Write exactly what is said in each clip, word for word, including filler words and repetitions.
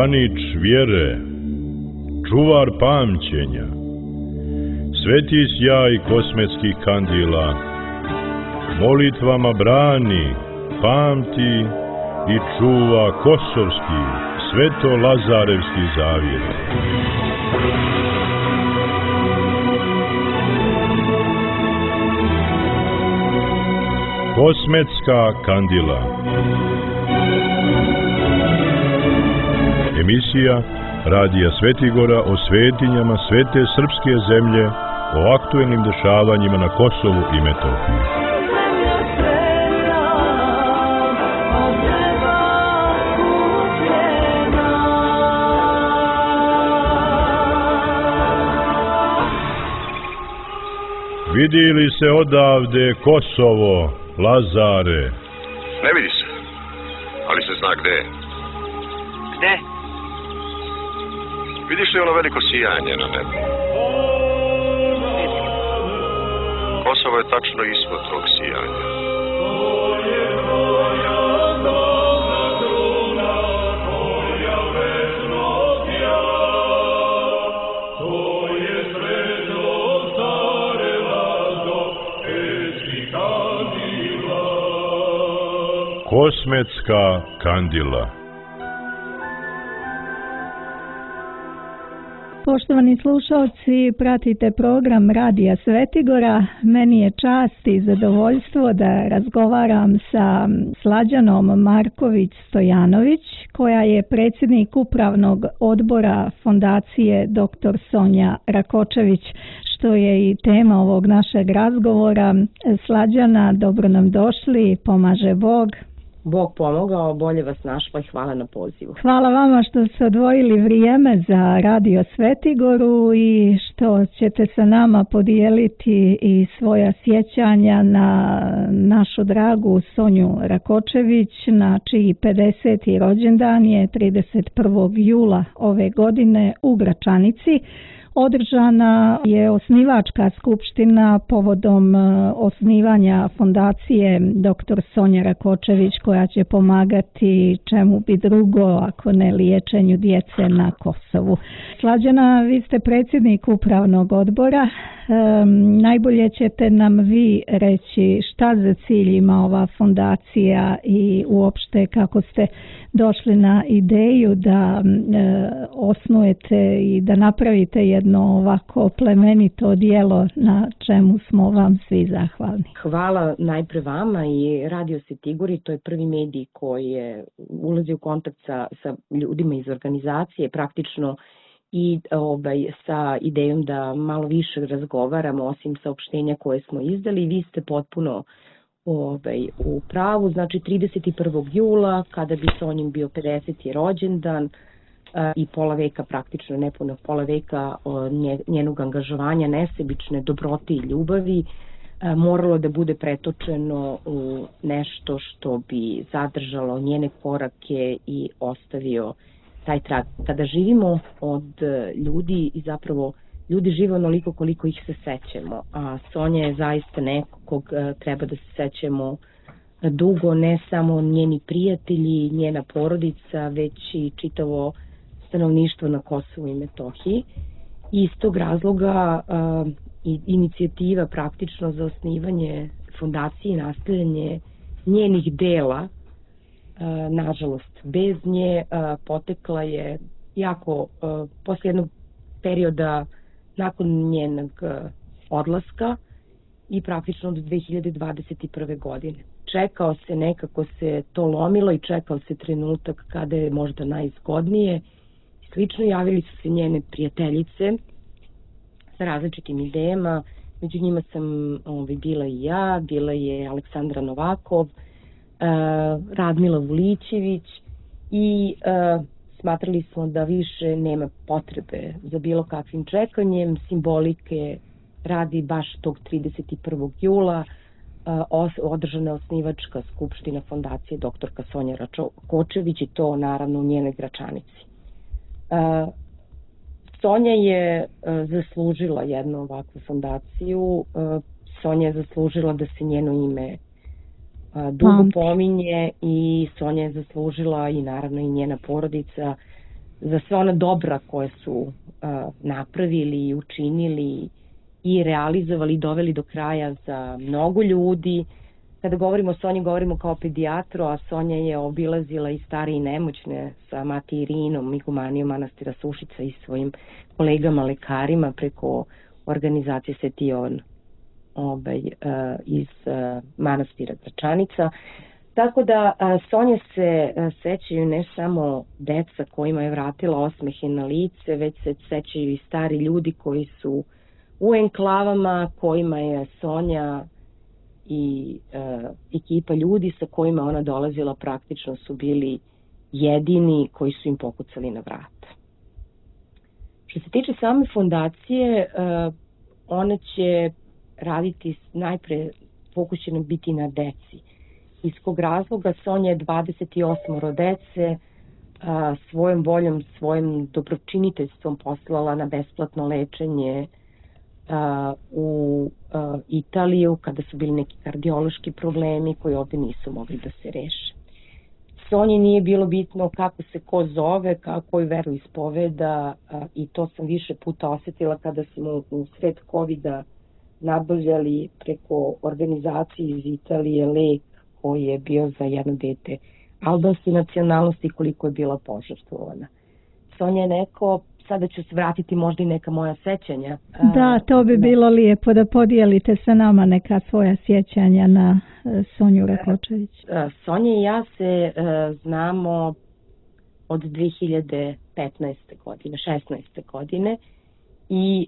branič vjere, čuvar pamćenja, sveti sjaj kosmetskih kandila, molitvama brani, pamti i čuva kosovski, sveto-lazarevski zavjet. Kosmetska kandila. Emisija Radija Svetigora o svetinjama svete srpske zemlje, o aktuelnim dešavanjima na Kosovu i Metohiji. Vidi li se odavde Kosovo, Lazare? Ne vidi se, ali se zna gde je. Gde? Vidiš li ono veliko sijanje na nebu? Kosovo je tačno ispod tog sijanja. Kosmetska kandila. Poštovani slušalci, pratite program Radija Svetigora. Meni je čast i zadovoljstvo da razgovaram sa Slađanom Marković-Stojanović, koja je predsjednik upravnog odbora Fondacije doktor Sonja Rakočević, što je i tema ovog našeg razgovora. Slađana, dobro nam došli, pomaže Bog. Bog pomogao, bolje vas našla i hvala na pozivu. Hvala vama što ste odvojili vrijeme za Radio Svetigoru i što ćete sa nama podijeliti i svoja sjećanja na našu dragu Sonju Rakočević, na čiji pedeseti rođendan je trideset prvog jula ove godine u Gračanici. Održana je osnivačka skupština povodom osnivanja fondacije doktor Sonja Rakočević, koja će pomagati čemu bi drugo ako ne liječenju djece na Kosovu. Slađana, vi ste predsjednik upravnog odbora. Um, najbolje ćete nam vi reći šta za cilj ima ova fondacija i uopšte kako ste došli na ideju da e, osnujete i da napravite jedno ovako plemenito djelo na čemu smo vam svi zahvalni. Hvala najpre vama i Radio Svetigori, to je prvi medij koji je ulazi u kontakt sa, sa ljudima iz organizacije, praktično i ovaj, sa idejom da malo više razgovaramo osim saopštenja koje smo izdali. Vi ste potpuno ovaj, u pravu, znači trideset prvog jula, kada bi Sonjin bio pedeseti rođendan a, i pola veka, praktično nepuno pola veka o, nje, njenog angažovanja, nesebične dobrote i ljubavi, a, moralo da bude pretočeno u nešto što bi zadržalo njene korake i ostavio taj trag. Kada živimo od ljudi i zapravo ljudi žive onoliko koliko ih se sećamo, a Sonja je zaista neko kog treba da se sećamo dugo, ne samo njeni prijatelji, njena porodica, već i čitavo stanovništvo na Kosovu i Metohiji. I iz tog razloga uh, inicijativa praktično za osnivanje fondacije i nastavljanje njenih dela, Uh, nažalost, bez nje uh, potekla je jako, uh, poslije jednog perioda nakon njenog uh, odlaska i praktično do dve hiljade dvadeset prve. godine. Čekao se, nekako se to lomilo i čekao se trenutak kada je možda najzgodnije. Slično javili su se njene prijateljice sa različitim idejama, među njima sam ovaj, bila i ja, bila je Aleksandra Novakov, Uh, Radmila Vulićević i uh, smatrali smo da više nema potrebe za bilo kakvim čekanjem, simbolike radi baš tog trideset prvog jula uh, os, održana osnivačka skupština fondacije doktorka Sonja Rakočević i to naravno u njenoj Gračanici. Uh, Sonja je uh, zaslužila jednu ovakvu fondaciju, uh, Sonja je zaslužila da se njeno ime dugo pominje i Sonja je zaslužila i naravno i njena porodica za sve ona dobra koje su uh, napravili i učinili i realizovali i doveli do kraja za mnogo ljudi. Kada govorimo o Sonji, govorimo kao pedijatru, a Sonja je obilazila i stare i nemoćne sa mati Irinom i Humanijom manastira Sušica i svojim kolegama lekarima preko organizacije Sveti Jovan ovaj, uh, iz uh, manastira Gračanica. Tako da uh, Sonja se uh, sećaju ne samo deca kojima je vratila osmehe na lice, već se sećaju i stari ljudi koji su u enklavama, kojima je Sonja i uh, ekipa ljudi sa kojima ona dolazila praktično su bili jedini koji su im pokucali na vrata. Što se tiče same fondacije, uh, ona će raditi najpre, fokus će nam biti na deci. Iz kog razloga Sonja je dvadeset osam dece a, svojom voljom, svojim dobročiniteljstvom poslala na besplatno lečenje a, u a, Italiju kada su bili neki kardiološki problemi koji ovde nisu mogli da se reše. Sonji nije bilo bitno kako se ko zove, kako koju veru ispoveda a, i to sam više puta osetila kada smo u sred kovida nabavljali preko organizacije iz Italije lek koji je bio za jedno dete albanske nacionalnosti, koliko je bila požrtvovana. Sonja je neko, sada ću se vratiti možda i neka moja sećanja. Da, to bi bilo lijepo da podijelite sa nama neka svoja sjećanja na Sonju Rakočević. Sonja i ja se znamo od dve hiljade petnaeste. godine, šesnaeste. godine i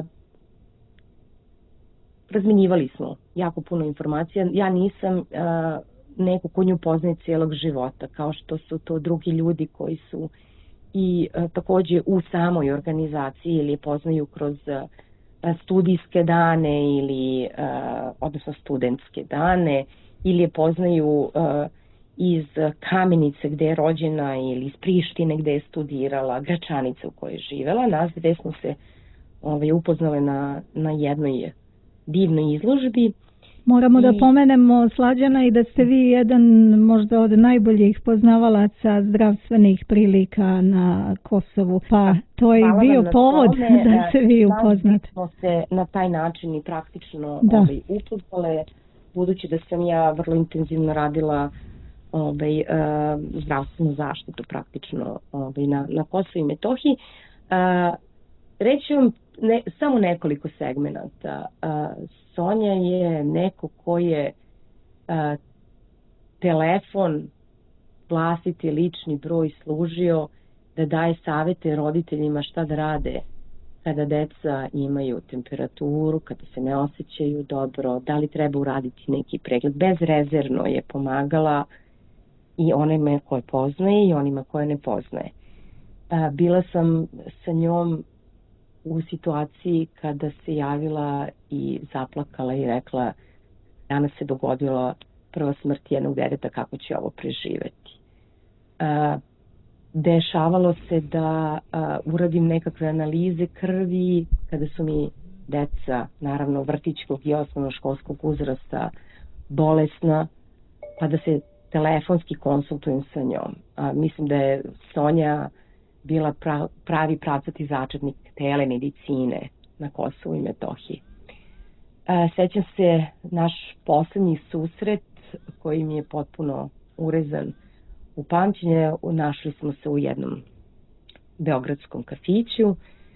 razmenjivali smo jako puno informacija. Ja nisam uh, neko ko nju poznaje cijelog života, kao što su to drugi ljudi koji su i uh, takođe u samoj organizaciji ili je poznaju kroz uh, studijske dane ili uh, odnosno studentske dane ili je poznaju uh, iz Kamenice gde je rođena ili iz Prištine gde je studirala, Gračanice u kojoj je živela. Nas dve smo se ovaj, upoznale na, na jednoj divnoj izložbi. Moramo I... da pomenemo, Slađana, i da ste vi jedan možda od najboljih poznavalaca zdravstvenih prilika na Kosovu. Pa to je i bio povod tome, da se vi upoznate. Smo se na taj način i praktično ovaj, upoznale, budući da sam ja vrlo intenzivno radila ovaj, uh, zdravstvenu zaštitu praktično ovaj, na, na Kosovu i Metohiji. Uh, reći vam Ne, samo nekoliko segmenata. Uh, Sonja je neko ko je uh, telefon, vlastiti lični broj služio da daje savete roditeljima šta da rade kada deca imaju temperaturu, kada se ne osjećaju dobro, da li treba uraditi neki pregled. Bezrezervno je pomagala i onima koje poznaje i onima koje ne poznaje. Uh, bila sam sa njom u situaciji kada se javila i zaplakala i rekla danas se dogodila prva smrt jednog deteta, kako će ovo preživeti. Uh, dešavalo se da uh, uradim nekakve analize krvi kada su mi deca, naravno vrtićkog i osnovnoškolskog uzrasta, bolesna, pa da se telefonski konsultujem sa njom. Uh, mislim da je Sonja bila pravi pravcati začetnik telemedicine na Kosovu i Metohiji. E, sećam se naš poslednji susret koji mi je potpuno urezan u pamćenje. Našli smo se u jednom beogradskom kafiću. E,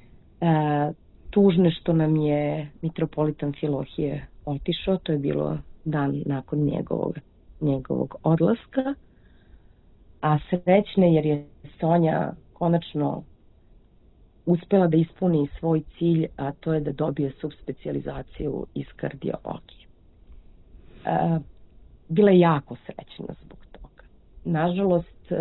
tužno što nam je mitropolitan Filohije otišao, to je bilo dan nakon njegovog, njegovog odlaska. A srećne jer je Sonja konačno uspela da ispuni svoj cilj, a to je da dobije subspecijalizaciju iz kardiologije. E, bila je jako srećna zbog toga. Nažalost, e,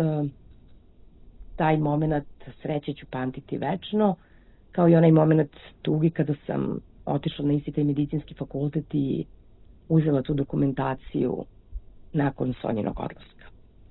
taj moment sreće ću pamtiti večno, kao i onaj moment tugi kada sam otišla na isti taj medicinski fakultet i uzela tu dokumentaciju nakon Sonjinog odlaska.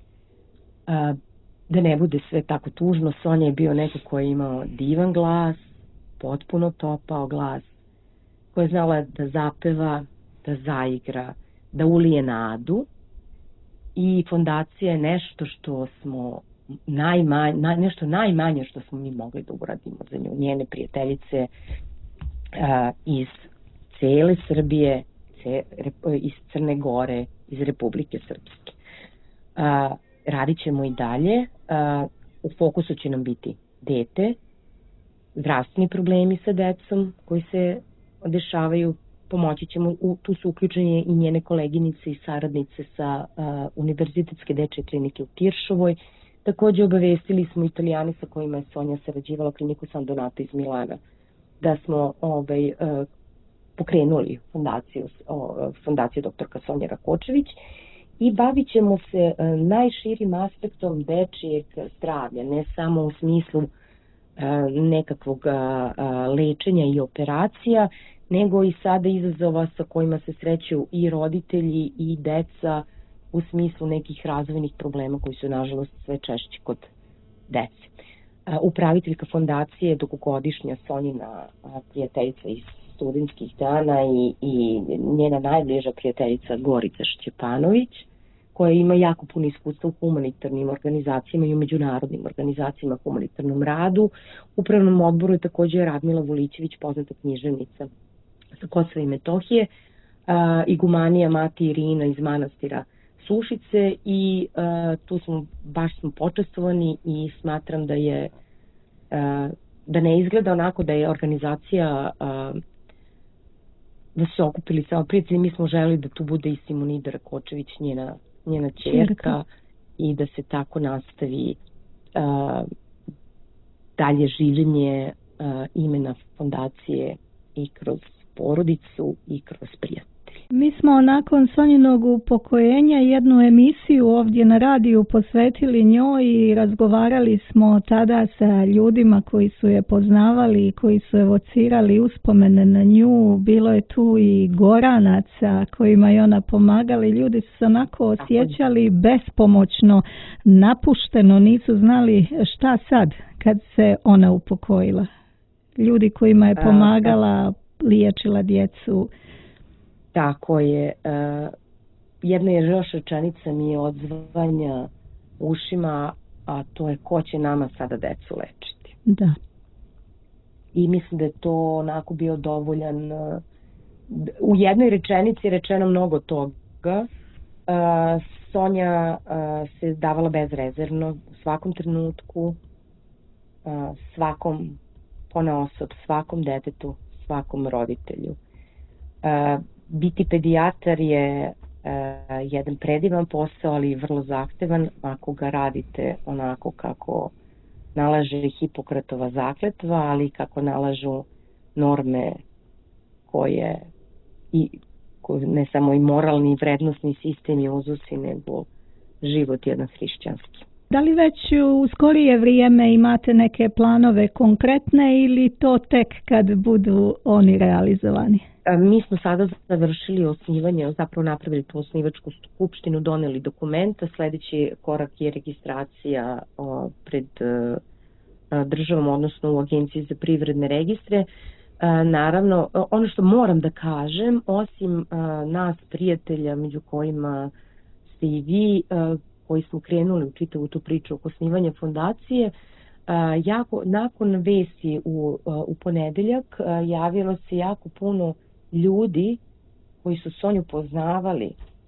E, Da ne bude sve tako tužno, Sonja je bio neko koji je imao divan glas, potpuno topao glas, koja je znala da zapeva, da zaigra, da ulije nadu i fondacija je nešto što smo najmanje, naj, nešto najmanje što smo mi mogli da uradimo za nju. Njene prijateljice a, iz cele Srbije, ce, iz Crne Gore, iz Republike Srpske. A, radit ćemo i dalje. A, u fokusu će nam biti dete, zdravstveni problemi sa decom koji se dešavaju, pomoći ćemo, u, tu su uključene i njene koleginice i saradnice sa a, Univerzitetske dečje klinike u Tiršovoj. Takođe obavestili smo Italijani sa kojima je Sonja sarađivala, kliniku San Donato iz Milana, da smo ovaj, a, pokrenuli fondaciju, o, fondaciju doktorka Sonja Rakočević i bavit ćemo se a, najširim aspektom dečijeg zdravlja, ne samo u smislu a, nekakvog a, a, lečenja i operacija, nego i sada izazova sa kojima se sreću i roditelji i deca u smislu nekih razvojnih problema koji su nažalost sve češći kod dece. Upraviteljka fondacije je dugogodišnja Sonjina prijateljica iz studentskih dana i, i njena najbliža prijateljica Gorica Šćepanović, koja ima jako puno iskustva u humanitarnim organizacijama i u međunarodnim organizacijama u humanitarnom radu. U upravnom odboru je takođe Radmila Vulićević, poznata književnica sa Kosova i Metohije, a, igumanija Mati Irina iz manastira Sušice i a, tu smo, baš smo počestovani i smatram da je a, da ne izgleda onako da je organizacija a, da su se okupili samo prijatelji. Mi smo želeli da tu bude i Simonida Rakočević, njena, njena ćerka, i da se tako nastavi a, dalje življenje a, imena fondacije i kroz porodicu i kroz prijatelje. Mi smo nakon Sonjinog upokojenja jednu emisiju ovdje na radiju posvetili njoj i razgovarali smo tada sa ljudima koji su je poznavali i koji su evocirali uspomene na nju. Bilo je tu i Goranaca kojima je ona pomagali. Ljudi su se onako osjećali bespomoćno, napušteno, nisu znali šta sad kad se ona upokojila. Ljudi kojima je pomagala, liječila djecu. Tako je. Uh, jedna je još rečenica mi je odzvanja ušima, a to je ko će nama sada decu lečiti. Da. I mislim da je to onako bio dovoljan. Uh, u jednoj rečenici je rečeno mnogo toga. Uh, Sonja uh, se davala bezrezervno u svakom trenutku, uh, svakom ponaosob, svakom detetu, svakom roditelju. Uh, Biti pedijatar je uh, jedan predivan posao, ali vrlo zahtevan ako ga radite onako kako nalaže Hipokratova zakletva, ali kako nalažu norme koje i ne samo i moralni i vrednostni sistem i uzusi, nego život jedan hrišćanski. Da li već u skorije vrijeme imate neke planove konkretne ili to tek kad budu oni realizovani? Mi smo sada završili osnivanje, zapravo napravili tu osnivačku skupštinu, doneli dokumenta, sledeći korak je registracija pred državom, odnosno u Agenciji za privredne registre. Naravno, ono što moram da kažem, osim nas prijatelja, među kojima ste i vi, koji smo krenuli u čitavu tu priču oko osnivanja fondacije, jako, nakon vesti u, u ponedeljak javilo se jako puno ljudi koji su Sonju poznavali,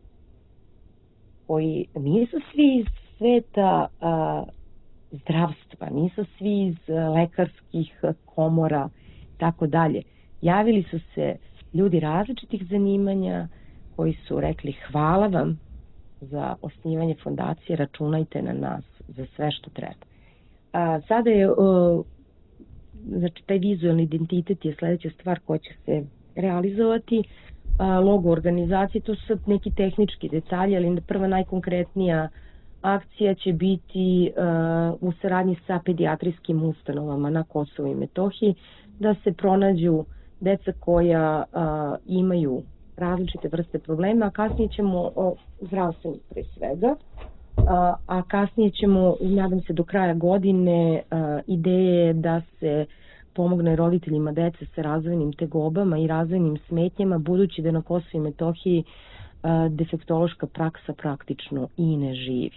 koji nisu svi iz sveta a, zdravstva, nisu svi iz lekarskih komora, tako dalje. Javili su se ljudi različitih zanimanja koji su rekli hvala vam za osnivanje fondacije, računajte na nas za sve što treba. A, sada je, a, znači taj vizualni identitet je sledeća stvar koja će se realizovati. A, logo organizacije, to su sad neki tehnički detalji, ali prva najkonkretnija akcija će biti a, u saradnji sa pedijatrijskim ustanovama na Kosovu i Metohiji, da se pronađu deca koja a, imaju različite vrste problema, a kasnije ćemo o zdravstvenih pre svega, a, a kasnije ćemo, nadam se do kraja godine, a, ideje da se pomogne roditeljima dece sa razvojnim tegobama i razvojnim smetnjama, budući da na Kosovu i Metohiji a, defektološka praksa praktično i ne živi.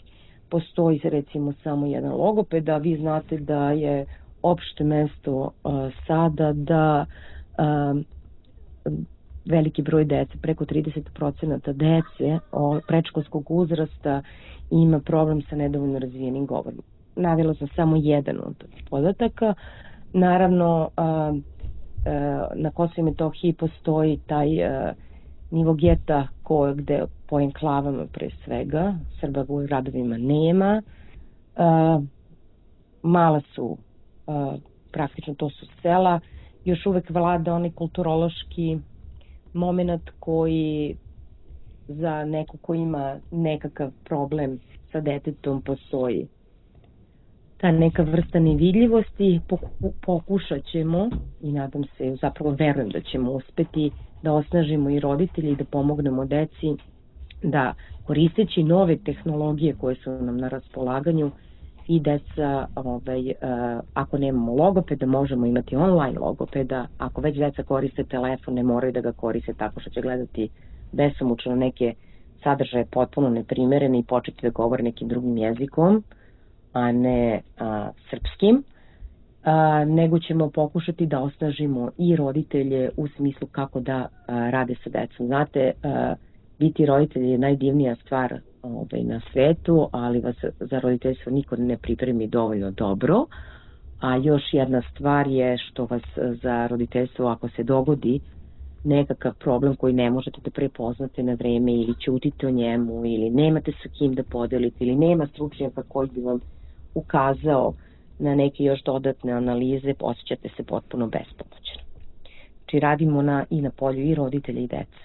postoji recimo samo jedan logoped, a vi znate da je opšte mesto a, sada da a, veliki broj dece, preko trideset procenata dece o, predškolskog uzrasta ima problem sa nedovoljno razvijenim govorom. Navela sam samo jedan od podataka. Naravno, a, a, na Kosovu i Metohiji postoji taj a, nivo geta koje gde po enklavama pre svega, Srba u gradovima nema. A, mala su, a, praktično to su sela, još uvek vlada onaj kulturološki moment koji za neko ko ima nekakav problem sa detetom postoji. Ta neka vrsta nevidljivosti, pokušat ćemo i nadam se, zapravo verujem da ćemo uspeti da osnažimo i roditelji i da pomognemo deci da koristeći nove tehnologije koje su nam na raspolaganju i deca, ovaj, ako nemamo logopeda, možemo imati online logopeda, ako već deca koriste telefon, ne moraju da ga koriste tako što će gledati besomučno neke sadržaje potpuno neprimerene i početi da govore nekim drugim jezikom, a ne a, srpskim, a, nego ćemo pokušati da osnažimo i roditelje u smislu kako da a, rade sa decom. Znate, a, biti roditelj je najdivnija stvar ovaj, na svetu, ali vas za roditeljstvo niko ne pripremi dovoljno dobro, a još jedna stvar je što vas za roditeljstvo, ako se dogodi nekakav problem koji ne možete da prepoznate na vreme ili ćutite o njemu ili nemate sa kim da podelite ili nema stručnjaka koji bi vam ukazao na neke još dodatne analize, osjećate se potpuno bespomoćno. Znači radimo na, i na polju i roditelja i dece.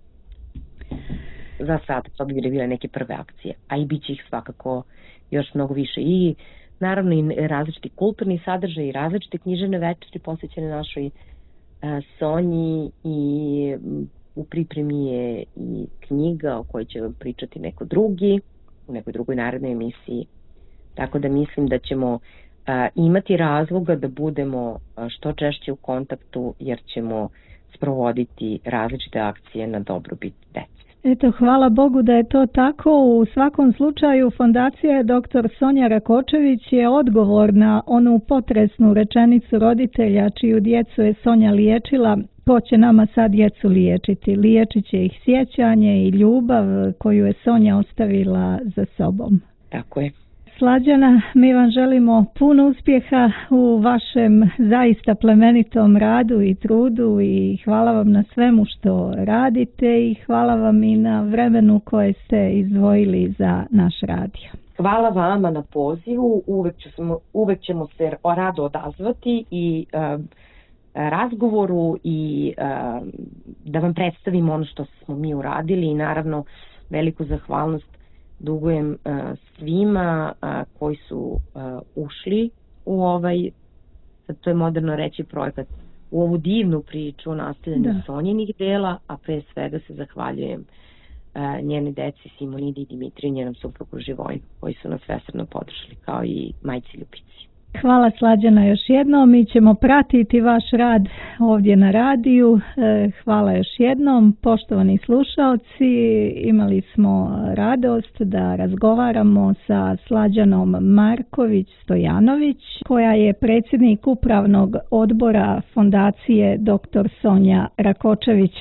Za sad to bi bile neke prve akcije, a i bit će ih svakako još mnogo više. I naravno i različiti kulturni sadržaj i različite književne večeri posvećene našoj a, Sonji i u pripremi je i knjiga o kojoj će vam pričati neko drugi, u nekoj drugoj narednoj emisiji. Tako da mislim da ćemo a, imati razloga da budemo a, što češće u kontaktu jer ćemo sprovoditi različite akcije na dobrobit dece. Eto, hvala Bogu da je to tako. U svakom slučaju Fondacija doktor Sonja Rakočević je odgovor na onu potresnu rečenicu roditelja čiju djecu je Sonja liječila. Ko će nama sad djecu liječiti? Liječit će ih sjećanje i ljubav koju je Sonja ostavila za sobom. Tako je. Slađana, mi vam želimo puno uspjeha u vašem zaista plemenitom radu i trudu i hvala vam na svemu što radite i hvala vam i na vremenu koje ste izdvojili za naš radio. Hvala vama na pozivu, uvek, ćemo, uvek ćemo se rado odazvati i uh, razgovoru i uh, da vam predstavimo ono što smo mi uradili i naravno veliku zahvalnost dugujem uh, svima uh, koji su uh, ušli u ovaj, sad to je moderno reći projekat, u ovu divnu priču o nastavljanju Sonjinih dela, a pre svega se zahvaljujem uh, njene deci Simonidi i Dimitriju, njenom suprugu Živojnu, koji su nas svesrdno podržali, kao i majci Ljubici. Hvala Slađana još jednom, mi ćemo pratiti vaš rad ovdje na radiju. Hvala još jednom, poštovani slušaoci, imali smo radost da razgovaramo sa Slađanom Marković-Stojanović, koja je predsjednik upravnog odbora Fondacije doktor Sonja Rakočević.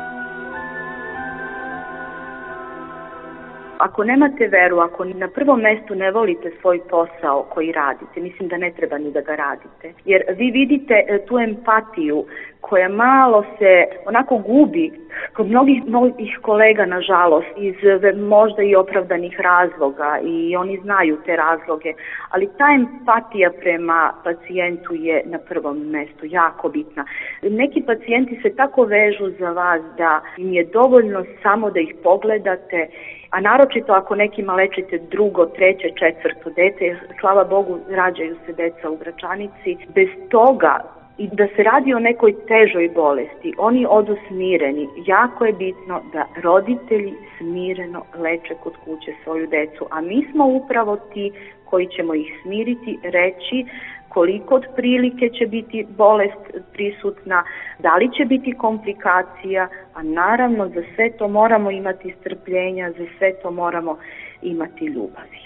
Ako nemate veru, ako na prvom mjestu ne volite svoj posao koji radite, mislim da ne treba ni da ga radite. Jer vi vidite tu empatiju koja malo se onako gubi kod mnogih, mnogih kolega, nažalost, iz možda i opravdanih razloga i oni znaju te razloge, ali ta empatija prema pacijentu je na prvom mjestu jako bitna. Neki pacijenti se tako vežu za vas da im je dovoljno samo da ih pogledate, a naročito ako nekima lečite drugo, treće, četvrto dete, slava Bogu rađaju se deca u Gračanici, bez toga i da se radi o nekoj težoj bolesti, oni odu smireni. Jako je bitno da roditelji smireno leče kod kuće svoju decu, a mi smo upravo ti koji ćemo ih smiriti, reći koliko otprilike će biti bolest prisutna, da li će biti komplikacija, a naravno za sve to moramo imati strpljenja, za sve to moramo imati ljubavi.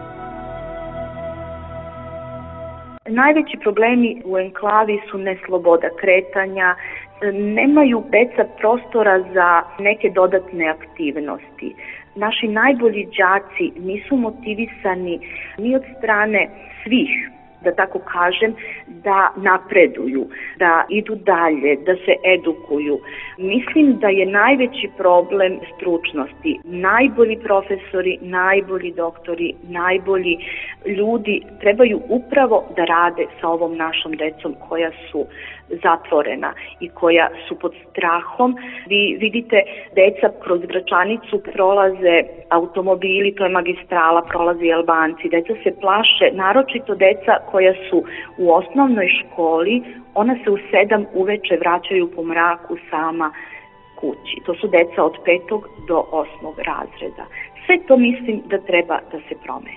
Najveći problemi u enklavi su nesloboda kretanja, nemaju deca prostora za neke dodatne aktivnosti. Naši najbolji đaci nisu motivisani ni od strane svih, da tako kažem, da napreduju, da idu dalje, da se edukuju. Mislim da je najveći problem stručnosti. Najbolji profesori, najbolji doktori, najbolji ljudi trebaju upravo da rade sa ovom našom decom koja su zatvorena i koja su pod strahom. Vi vidite, deca kroz Gračanicu prolaze automobili, to je magistrala, prolaze i Albanci. Deca se plaše, naročito deca koja su u osnovnoj školi, ona se u sedam uveče vraćaju po mraku sama kući. To su deca od petog do osmog razreda. Sve to mislim da treba da se promeni.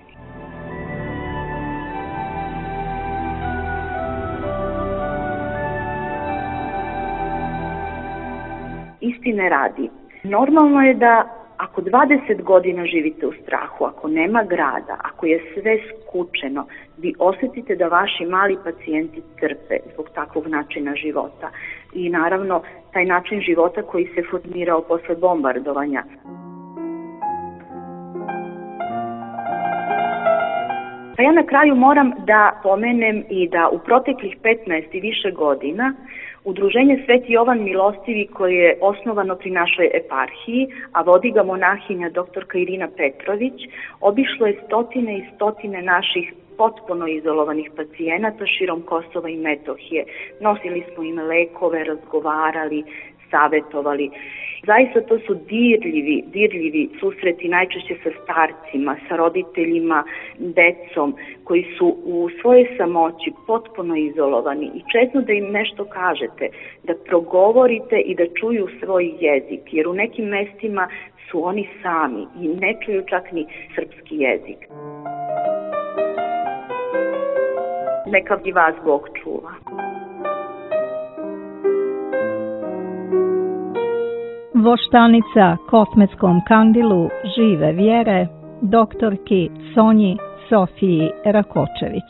Istine radi. Normalno je da ako dvadeset godina živite u strahu, ako nema grada, ako je sve skučeno, vi osjetite da vaši mali pacijenti trpe zbog takvog načina života. I naravno, taj način života koji se formirao posle bombardovanja. Pa ja na kraju moram da pomenem i da u proteklih petnaest i više godina Udruženje Sveti Jovan Milostivi, koje je osnovano pri našoj eparhiji, a vodi ga monahinja doktorka Irina Petrović, obišlo je stotine i stotine naših potpuno izolovanih pacijenata širom Kosova i Metohije. Nosili smo im lekove, razgovarali, savetovali. Zaista to su dirljivi, dirljivi susreti, najčešće sa starcima, sa roditeljima, decom, koji su u svojoj samoći potpuno izolovani i često da im nešto kažete, da progovorite i da čuju svoj jezik, jer u nekim mestima su oni sami i ne čuju čak ni srpski jezik. Neka i vas Bog čuva. Voštanica Kosmetskom kandilu žive vjere, doktorki Sonji Sofiji Rakočević.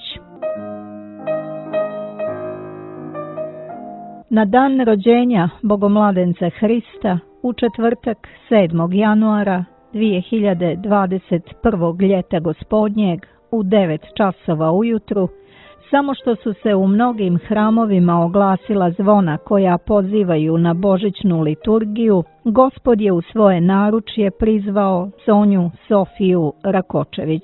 Na dan rođenja Bogomladence Hrista u četvrtak sedmog januara dvije hiljade dvadeset prvog ljeta gospodnjeg u devet časova ujutru, samo što su se u mnogim hramovima oglasila zvona koja pozivaju na božićnu liturgiju, Gospod je u svoje naručje prizvao Sonju Sofiju Rakočević.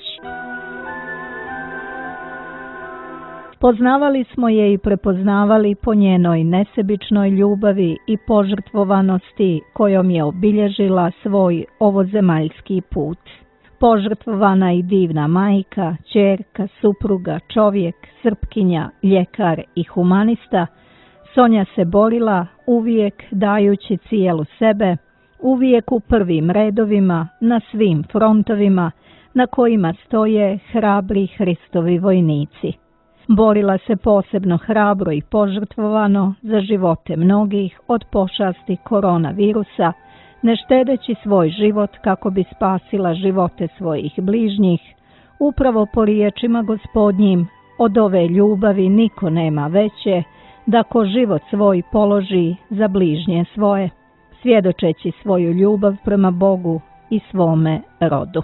Poznavali smo je i prepoznavali po njenoj nesebičnoj ljubavi i požrtvovanosti kojom je obilježila svoj ovozemaljski put. Požrtvovana i divna majka, ćerka, supruga, čovjek, srpkinja, ljekar i humanista, Sonja se borila uvijek dajući cijelu sebe, uvijek u prvim redovima, na svim frontovima na kojima stoje hrabri Hristovi vojnici. Borila se posebno hrabro i požrtvovano za živote mnogih od pošasti koronavirusa, ne štedeći svoj život kako bi spasila živote svojih bližnjih, upravo po riječima Gospodnjim, od ove ljubavi niko nema veće, da ko život svoj položi za bližnje svoje, svjedočeći svoju ljubav prema Bogu i svome rodu.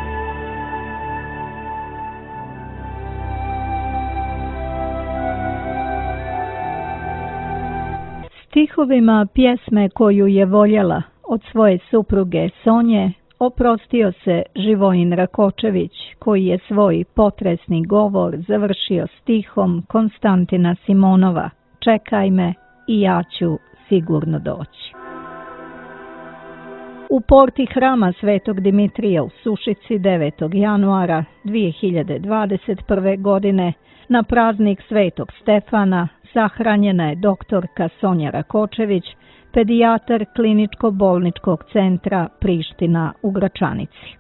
Stihovima pjesme koju je voljela od svoje supruge Sonje oprostio se Živojin Rakočević, koji je svoj potresni govor završio stihom Konstantina Simonova: "Čekaj me i ja ću sigurno doći." U porti hrama Svetog Dimitrija u Sušici devetog januara dvije hiljade dvadeset prve. godine na praznik Svetog Stefana sahranjena je doktorka Sonja Rakočević, pedijatar Kliničko-bolničkog centra Priština u Gračanici.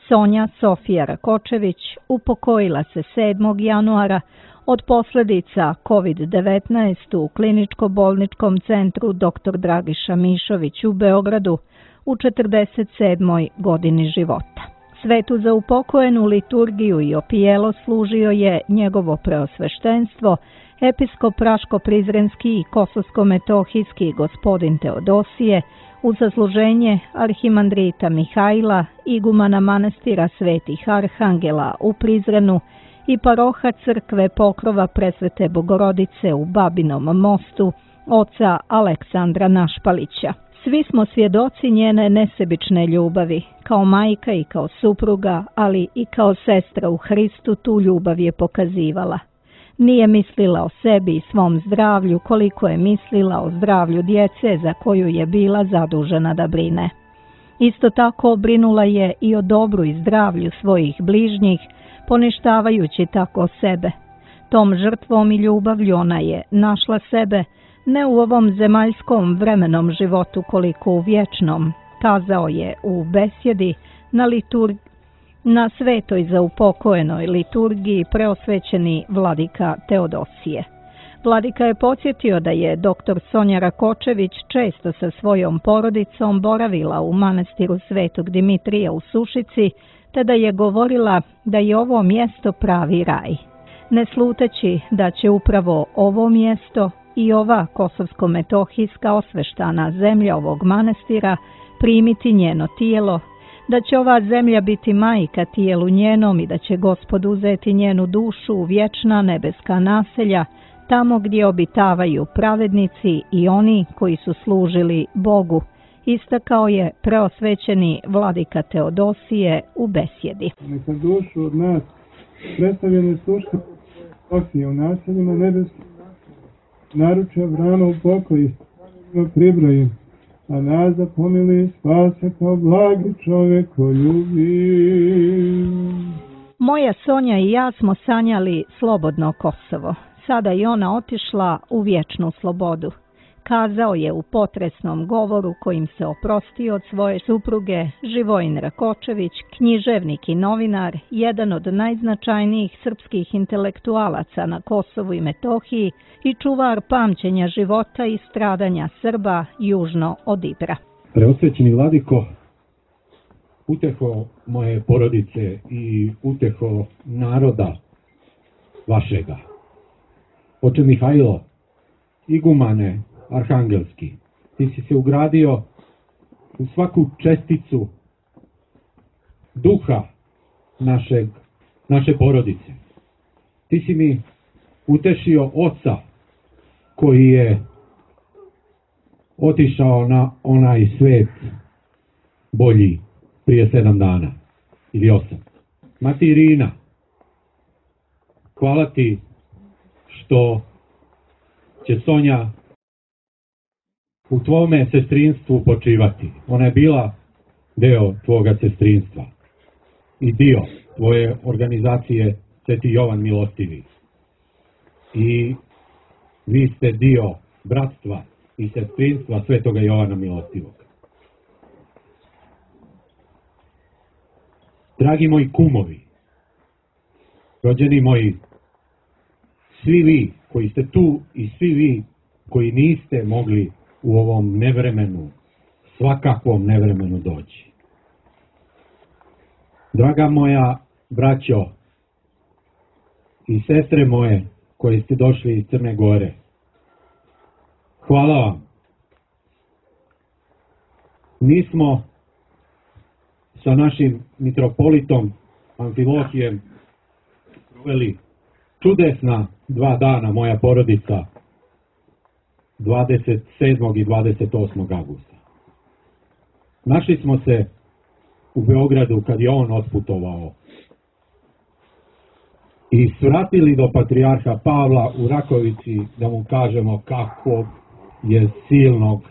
Sonja Sofija Rakočević upokojila se sedmog januara od posljedica kovid devetnaest u kliničko-bolničkom centru doktor Dragiša Mišović u Beogradu u četrdeset sedmoj godini života. Svetu za upokojenu liturgiju i opijelo služio je njegovo preosveštenstvo, episkop Raško-Prizrenski i Kosovsko-Metohijski gospodin Teodosije, u zasluženje arhimandrita Mihajla, igumana manastira Svetih Arhangela u Prizrenu i paroha crkve Pokrova Presvete Bogorodice u Babinom Mostu, oca Aleksandra Našpalića. Svi smo svjedoci njene nesebične ljubavi, kao majka i kao supruga, ali i kao sestra u Hristu tu ljubav je pokazivala. Nije mislila o sebi i svom zdravlju koliko je mislila o zdravlju djece za koju je bila zadužena da brine. Isto tako brinula je i o dobru i zdravlju svojih bližnjih, poništavajući tako sebe. Tom žrtvom i ljubavlju ona je našla sebe, ne u ovom zemaljskom vremenom životu koliko u vječnom, kazao je u besjedi na liturgiji. Na svetoj za upokojenoj liturgiji preosvećeni vladika Teodosije. Vladika je podsjetio da je doktor Sonja Rakočević često sa svojom porodicom boravila u manastiru Svetog Dimitrija u Sušici, te da je govorila da je ovo mjesto pravi raj. Ne sluteći da će upravo ovo mjesto i ova kosovsko-metohijska osveštana zemlja ovog manastira primiti njeno tijelo, da će ova zemlja biti majka tijelu njenom i da će Gospod uzeti njenu dušu u vječna nebeska naselja, tamo gdje obitavaju pravednici i oni koji su služili Bogu, istakao je preosvećeni vladika Teodosije u besjedi. Neka dušu od nas predstavljene sluške Sofije u naseljima nebeskih naruče Avrama u pokoji, pribrojim, a nas da pomili spase kao blagi čovjekoljubi. Moja Sonja i ja smo sanjali slobodno Kosovo. Sada i ona otišla u vječnu slobodu. Kazao je u potresnom govoru kojim se oprostio od svoje supruge Živojin Rakočević, književnik i novinar, jedan od najznačajnijih srpskih intelektualaca na Kosovu i Metohiji i čuvar pamćenja života i stradanja Srba južno od Ibra. Preosvećeni vladiko, uteho moje porodice i uteho naroda vašega, oče Mihajlo, igumane arhangelski, ti si se ugradio u svaku česticu duha našeg, naše porodice. Ti si mi utešio oca koji je otišao na onaj svet bolji prije sedam dana ili osam. Mati Irina, hvala ti što će Sonja u tvome sestrinstvu počivati. Ona je bila deo tvoga sestrinstva i dio tvoje organizacije Sveti Jovan Milostivi. I vi ste dio bratstva i sestrinstva Svetoga Jovana Milostivog. Dragi moji kumovi, rođeni moji, svi vi koji ste tu i svi vi koji niste mogli u ovom nevremenu, svakakvom nevremenu doći. Draga moja braćo i sestre moje koji ste došli iz Crne Gore, hvala vam. Mi smo sa našim mitropolitom Amfilohijem proveli čudesna dva dana, moja porodica, dvadeset sedmog i dvadeset osmog avgusta. Našli smo se u Beogradu kad je on otputovao i svratili do patrijarha Pavla u Rakovici da mu kažemo kako je silnog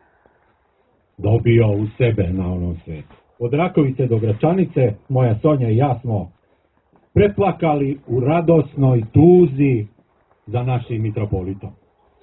dobio u sebe na onom svetu. Od Rakovice do Gračanice moja Sonja i ja smo preplakali u radosnoj tuzi za našim mitropolitom.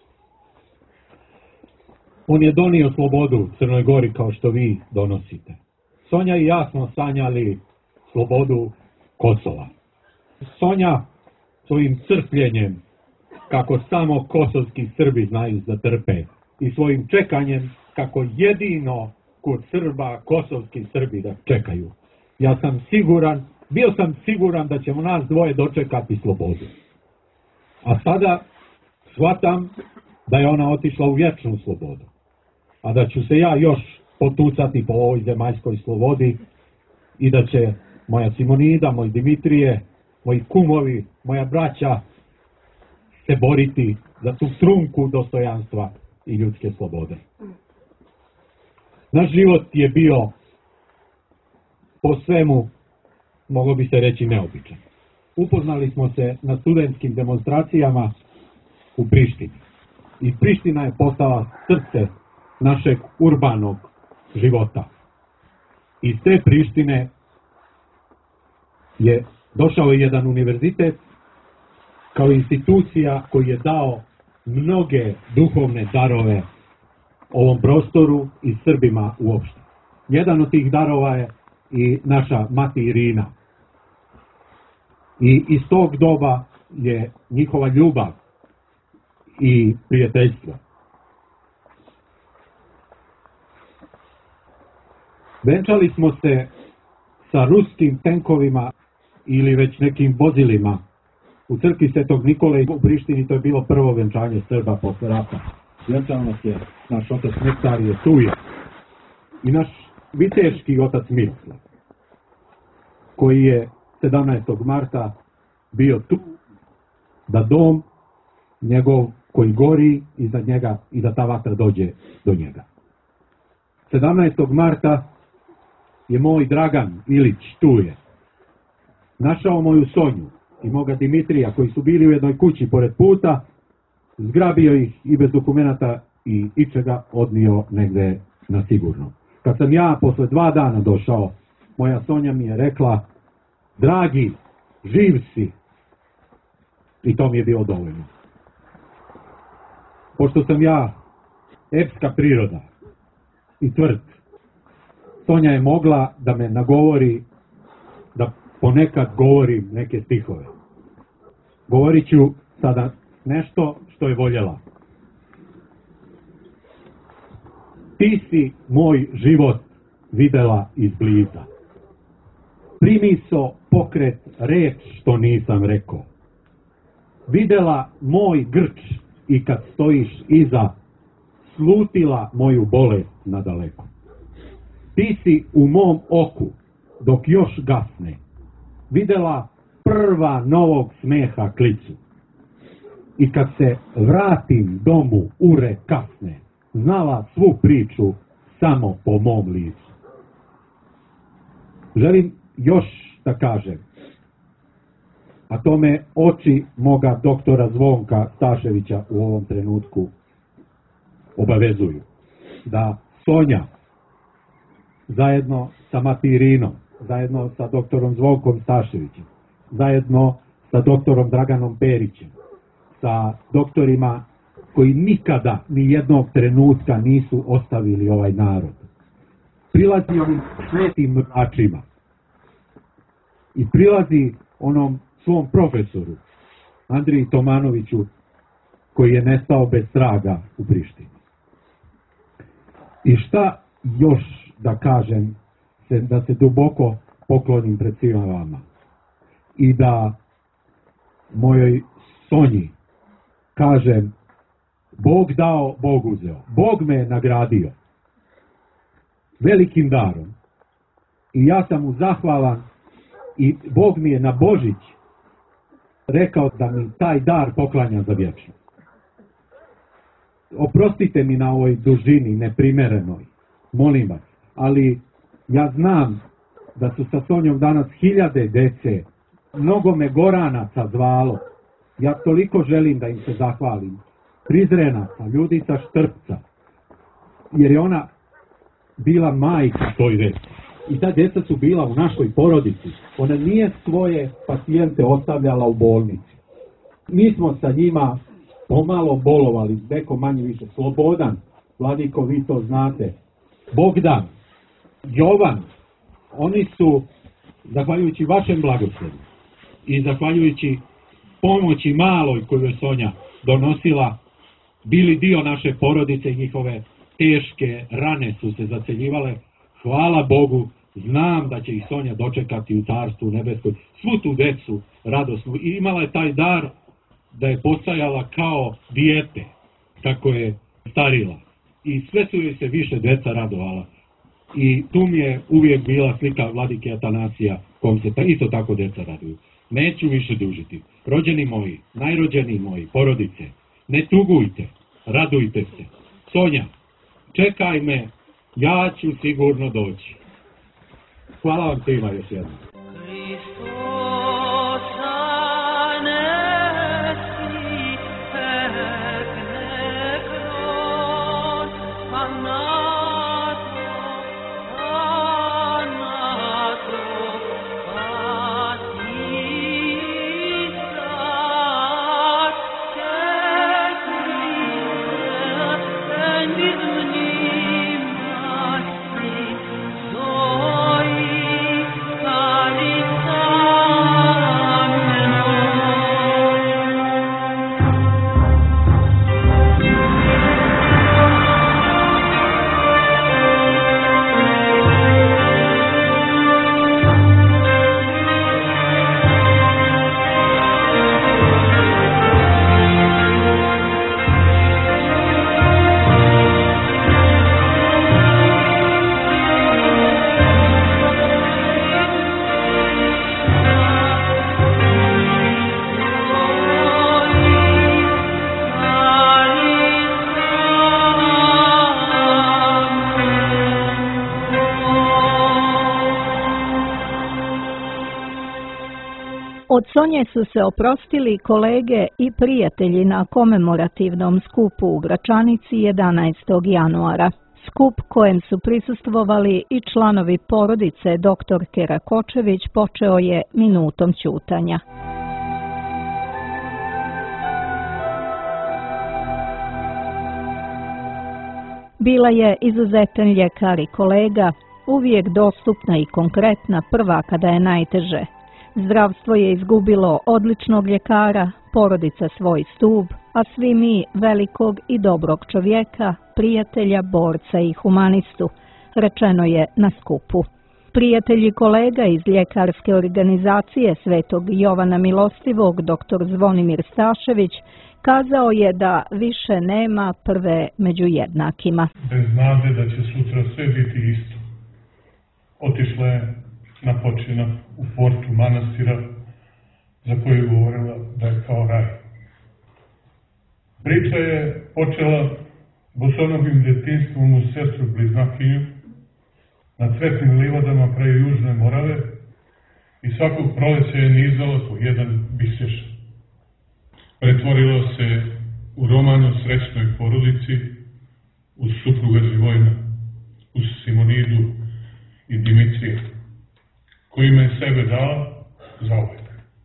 On je donio slobodu Crnoj Gori kao što vi donosite. Sonja i ja smo sanjali slobodu Kosova. Sonja svojim crpljenjem, kako samo kosovski Srbi znaju da trpe, i svojim čekanjem, kako jedino kod Srba kosovski Srbi da čekaju. Ja sam siguran, bio sam siguran da ćemo nas dvoje dočekati slobodu. A sada shvatam da je ona otišla u vječnu slobodu. A da ću se ja još potucati po ovoj zemaljskoj slobodi i da će moja Simonida, moj Dimitrije, moji kumovi, moja braća se boriti za tu trunku dostojanstva i ljudske slobode. Naš život je bio po svemu, moglo bi se reći, neobičan. Upoznali smo se na studentskim demonstracijama u Prištini. I Priština je postala srce našeg urbanog života. Iz te Prištine je došao jedan univerzitet kao institucija koji je dao mnoge duhovne darove ovom prostoru i Srbima uopšte. Jedan od tih darova je i naša mati Irina. I iz tog doba je njihova ljubav i prijateljstvo. Venčali smo se sa ruskim tenkovima ili već nekim vozilima u crkvi Svetog Nikole u Prištini. To je bilo prvo venčanje Srba posle rata. Venčao nas je naš otac Nektarije Tuje i naš viteški otac Miroslav, koji je sedamnaestog marta bio tu da dom njegov koji gori iznad njega i da ta vatra dođe do njega. sedamnaestog marta je moj Dragan Ilić Tuje našao moju Sonju i moga Dimitrija, koji su bili u jednoj kući pored puta, zgrabio ih i bez dokumenata i ičega odnio negde na sigurno. Kad sam ja posle dva dana došao, moja Sonja mi je rekla: dragi, živ si. I to mi je bilo dovoljno. Pošto sam ja epska priroda i tvrd, Sonja je mogla da me nagovori da ponekad govorim neke stihove. Govorit ću sada nešto što je voljela. Ti si moj život videla izbliza. Primiso pokret reč što nisam rekao. Videla moj grč i kad stojiš iza, slutila moju bolest nadaleko. Ti si u mom oku, dok još gasne, videla prva novog smeha klicu. I kad se vratim domu ure kasne, znala svu priču samo po mom licu. Želim još da kažem, a to me oči moga doktora Zvonka Staševića u ovom trenutku obavezuju, da Sonja zajedno sa mati Irinom, zajedno sa doktorom Zvonkom Staševićem, zajedno sa doktorom Draganom Perićem, sa doktorima koji nikada ni jednog trenutka nisu ostavili ovaj narod, prilazi ovim svetim mračima i prilazi onom svom profesoru Andriji Tomanoviću, koji je nestao bez traga u Prištini. I šta još da kažem, se, da se duboko poklonim pred svima vama i da mojoj Sonji kažem: Bog dao, Bog uzeo. Bog me je nagradio velikim darom i ja sam mu zahvalan i Bog mi je na Božić rekao da mi taj dar poklanja za vječno. Oprostite mi na ovoj dužini neprimerenoj, molim vas, ali ja znam da su sa Sonjom danas hiljade dece, mnogo me Goranaca zvalo. Ja toliko želim da im se zahvalim, Prizrenaca, ljudi sa Štrpca, jer je ona bila majka toj deci. I ta djeca su bila u našoj porodici. Ona nije svoje pacijente ostavljala u bolnici. Mi smo sa njima pomalo bolovali, neko manje više. Slobodan, Vladiko, vi to znate, Bogdan, Jovan, oni su zahvaljujući vašem blagoslovu i zahvaljujući pomoći maloj koju je Sonja donosila, bili dio naše porodice i njihove teške rane su se zaceljivale. Hvala Bogu, znam da će ih Sonja dočekati u Carstvu nebeskoj, svu tu decu radosnu. I imala je taj dar da je postajala kao dijete, kako je starila. I sve su joj se više deca radovala. I tu mi je uvijek bila slika vladike Atanasija, kom se ta, isto tako deca raduju. Neću više dužiti. Rođeni moji, najrođeniji moji, porodice, ne tugujte, radujte se. Sonja, čekaj me, ja ću sigurno doći. Hvala vam svima još jednom. Od Sonje su se oprostili kolege i prijatelji na komemorativnom skupu u Gračanici jedanaestog januara. Skup kojem su prisustvovali i članovi porodice doktorke Rakočević počeo je minutom ćutanja. Bila je izuzetan ljekar i kolega, uvijek dostupna i konkretna, prva kada je najteže. Zdravstvo je izgubilo odličnog ljekara, porodica svoj stub, a svi mi velikog i dobrog čovjeka, prijatelja, borca i humanistu, rečeno je na skupu. Prijatelji kolega iz ljekarske organizacije Svetog Jovana Milostivog, doktor Zvonimir Stašević, kazao je da više nema prve među jednakima. Bez nade da će sutra sve biti isto. Otišla je na počinak u portu manastira za koju je govorila da je kao raj. Priča je počela bosonogim djetinstvom u sestru bliznakinju na cvetnim livadama kraj Južne Morave i svakog proleća je nizala po jedan biseš. Pretvorila se u roman o srećnoj porodici uz supruga Živojna, uz Simonidu i Dimitrija, kojima je sebe dala zauvek.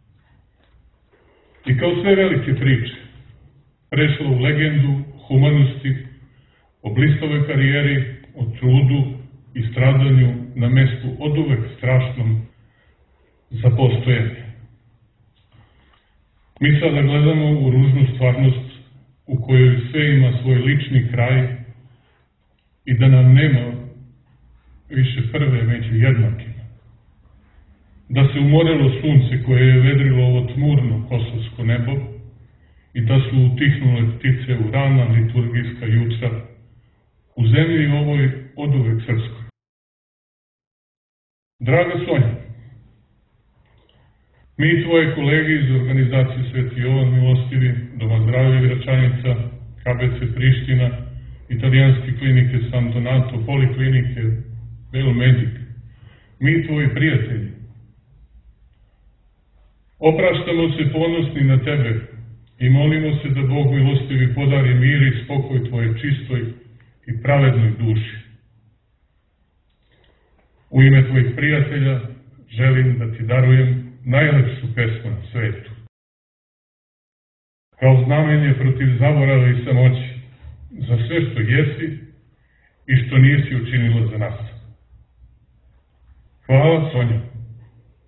I kao sve velike priče, prešla u legendu humanosti, o blistove karijeri, o trudu i stradanju na mestu oduvek strašnom za postojanje. Mi sada gledamo u ružnu stvarnost u kojoj sve ima svoj lični kraj i da nam nema više prve među jednakima. Da se umorilo sunce koje je vedrilo ovo tmurno kosovsko nebo i da su utihnule ptice u rana liturgijska jutra u zemlji ovoj oduvek srpskoj. Draga Sonja, mi i tvoje kolege iz organizacije Sveti Jovan Milostivi, Doma zdravlja Gračanica, K B C Priština, italijanske klinike San Donato, poliklinike Belomedic, mi i tvoji prijatelji, opraštamo se ponosni na tebe i molimo se da Bog milostivi podari mir i spokoj tvoje čistoj i pravednoj duši. U ime tvojih prijatelja želim da ti darujem najlepšu pesmu na svetu. Kao znamenje protiv zaborava i samoći, za sve što jesi i što nisi učinila za nas. Hvala, Sonja,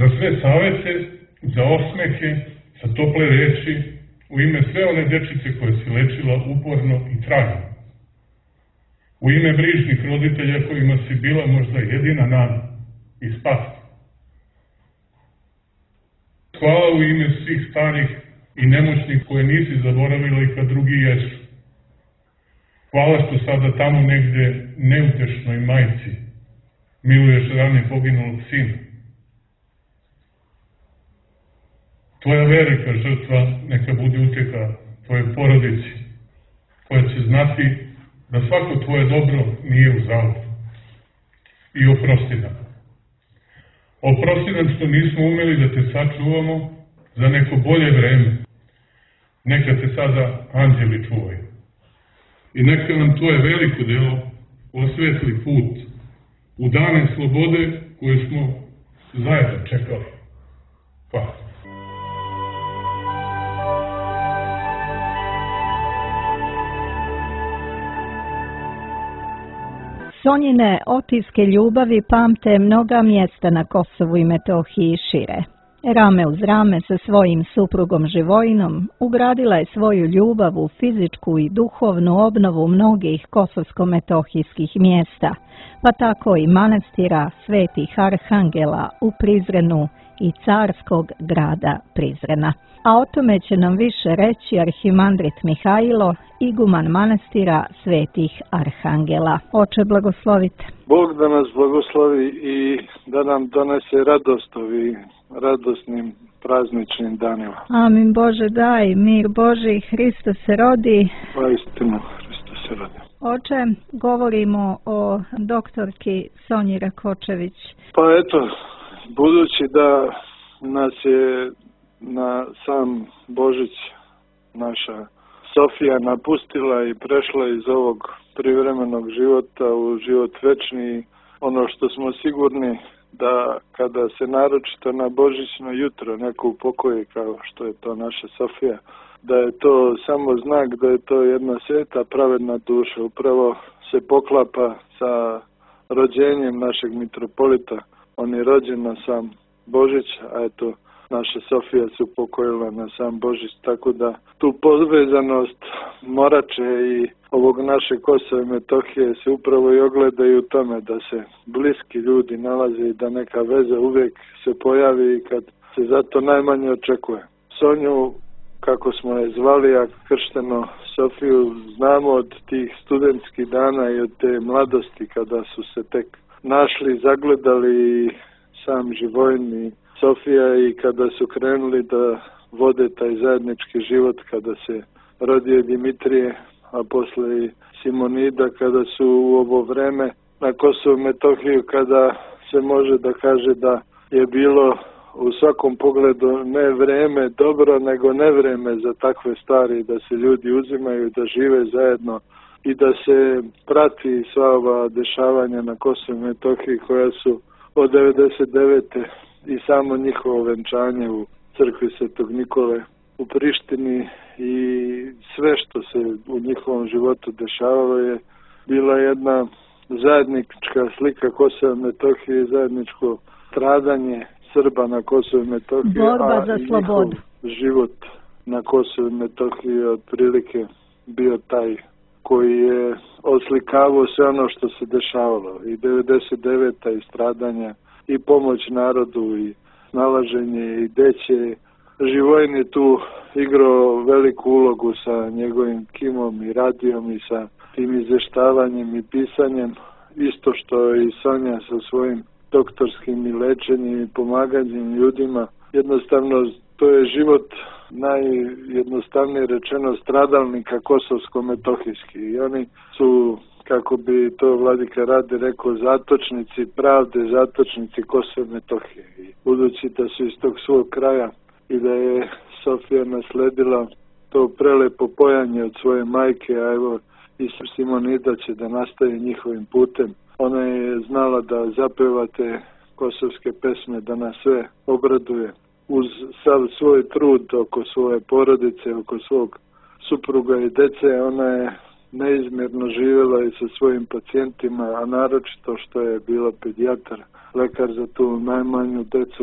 za sve savete, za osmehe, za tople reči, u ime sve one dečice koje si lečila uporno i trajno. U ime brižnih roditelja kojima si bila možda jedina nada i spas. Hvala u ime svih starih i nemoćnih koje nisi zaboravila i kad drugi jesu. Hvala što sada tamo negde neutešnoj majci miluješ rane poginulog sina. Tvoja velika žrtva neka bude utjeha tvoje porodici, koja će znati da svako tvoje dobro nije uzalud. I oprosti nam. Oprosti nam što nismo umeli da te sačuvamo za neko bolje vreme. Neka te sada anđeli čuvaju. I neka nam tvoje veliko delo osvetli put u dane slobode koje smo zajedno čekali. Hvala. Sonjine otiske ljubavi pamte mnoga mjesta na Kosovu i Metohiji šire. Rame uz rame sa svojim suprugom Živojinom ugradila je svoju ljubav u fizičku i duhovnu obnovu mnogih kosovsko-metohijskih mjesta, pa tako i manastira Svetih Arhangela u Prizrenu i carskog grada Prizrena. A o tome će nam više reći arhimandrit Mihajlo, iguman manastira Svetih Arhangela. Oče, blagoslovite. Bog da nas blagoslovi i da nam donese radost ovi radosnim prazničnim danima. Amin. Bože daj, mir Boži, Hristo se rodi. Pa istinu, Hristo se rodi. Oče, govorimo o doktorki Sonji Rakočević. Pa eto, budući da nas je na sam Božić naša Sofija napustila i prešla iz ovog privremenog života u život večni, ono što smo sigurni da kada se naročito na Božićno jutro neko upokoji kao što je to naša Sofija, da je to samo znak da je to jedna sveta pravedna duša. Upravo se poklapa sa rođenjem našeg mitropolita. On je rođen na sam Božić, a eto naša Sofija se upokojila na sam Božić, tako da tu povezanost Morače i ovog naše Kosova i Metohije se upravo i ogledaju u tome da se bliski ljudi nalaze i da neka veza uvijek se pojavi i kad se zato najmanje očekuje. Sonju, kako smo je zvali, a kršteno Sofiju, znamo od tih studentskih dana i od te mladosti kada su se tek našli, zagledali sam Živojin i Sofija i kada su krenuli da vode taj zajednički život, kada se rodio Dimitrije, a posle i Simonida, kada su u ovo vreme na Kosovu i Metohiju, kada se može da kaže da je bilo u svakom pogledu ne vreme dobro, nego ne vreme za takve stvari, da se ljudi uzimaju, da žive zajedno i da se prati sva ova dešavanja na Kosovu i Metohiji koja su od devedeset devete i samo njihovo venčanje u crkvi Svetog Nikole u Prištini i sve što se u njihovom životu dešavalo je bila jedna zajednička slika Kosova i Metohije, zajedničko stradanje Srba na Kosovu i Metohiji, borba za slobodu. Život na Kosovu i Metohiji je otprilike bio taj koji je oslikavao sve ono što se dešavalo. I devedeset deveta i stradanja i pomoć narodu i snalaženje i deće. Živojin je tu igrao veliku ulogu sa njegovim kimom i radijom i sa tim izveštavanjem i pisanjem. Isto što i Sonja sa svojim doktorskim i lečenjem i pomaganjem ljudima. Jednostavno, to je život najjednostavnije rečeno stradalnika kosovsko-metohijski. I oni su, kako bi to vladika Rade rekao, zatočnici pravde, zatočnici Kosova i Metohije. I budući da su iz tog svog kraja i da je Sofija nasledila to prelepo pojanje od svoje majke, a evo i Simonida će da nastavi njihovim putem. Ona je znala da zapeva te kosovske pesme, da nas sve obraduje. Uz sav svoj trud oko svoje porodice, oko svog supruga i dece, ona je neizmjerno živjela i sa svojim pacijentima, a naročito što je bila pedijatar, lekar za tu najmanju decu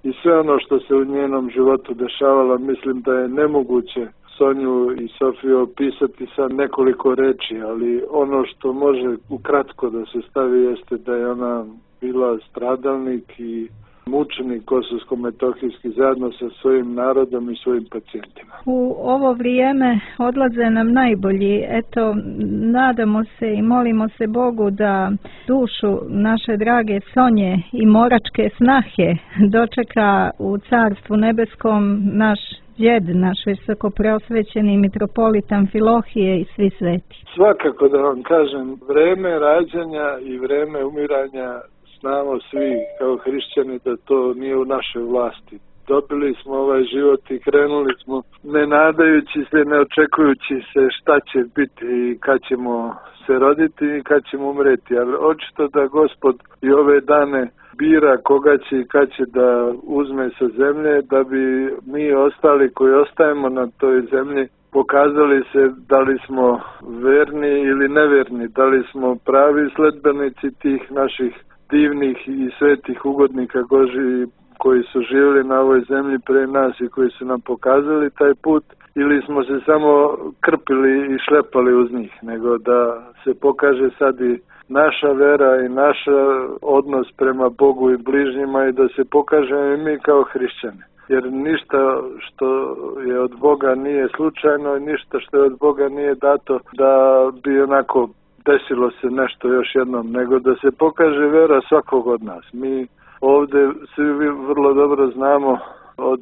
i sve ono što se u njenom životu dešavalo. Mislim da je nemoguće Sonju i Sofiju opisati sa nekoliko reči, ali ono što može ukratko da se stavi jeste da je ona bila stradalnik i mučenik kosovsko-metohijski zajedno sa svojim narodom i svojim pacijentima. U ovo vrijeme odlaze nam najbolji. Eto, nadamo se i molimo se Bogu da dušu naše drage Sonje i moračke snahe dočeka u Carstvu nebeskom naš djed, naš visokopreosvećeni mitropolit Amfilohije i svi sveti. Svakako da vam kažem, vreme rađanja i vreme umiranja znamo svi kao hrišćani da to nije u našoj vlasti. Dobili smo ovaj život i krenuli smo ne nadajući se, ne očekujući se šta će biti i kad ćemo se roditi i kad ćemo umreti. Ali očito da Gospod i ove dane bira koga će i kad će da uzme sa zemlje, da bi mi ostali koji ostajemo na toj zemlji pokazali se da li smo verni ili neverni, da li smo pravi sledbenici tih naših divnih i svetih ugodnika Božji koji su živjeli na ovoj zemlji pre nas i koji su nam pokazali taj put, ili smo se samo krpili i šlepali uz njih, nego da se pokaže sad i naša vera i naš odnos prema Bogu i bližnjima i da se pokažemo i mi kao hrišćani. Jer ništa što je od Boga nije slučajno i ništa što je od Boga nije dato da bi onako desilo se nešto još jednom, nego da se pokaže vera svakog od nas. Mi ovdje svi vrlo dobro znamo od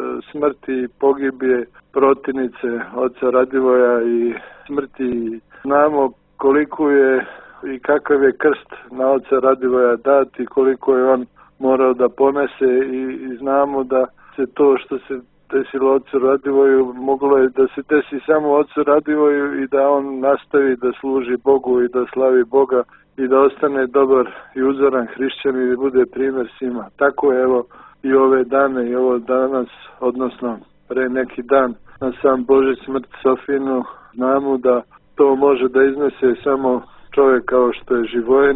smrti i pogibije protivnice oca Radivoja i smrti, znamo koliko je i kakav je krst na oca Radivoja dat i koliko je on morao da ponese i, i znamo da se to što se desilo ocu Radivoju moglo je da se desi samo ocu Radivoju i da on nastavi da služi Bogu i da slavi Boga i da ostane dobar i uzoran hrišćan i da bude primjer svima. Tako je evo i ove dane i ovo danas, odnosno pre neki dan na sam Boži smrt Sofinu, znamo da to može da iznese samo čovjek kao što je Živojin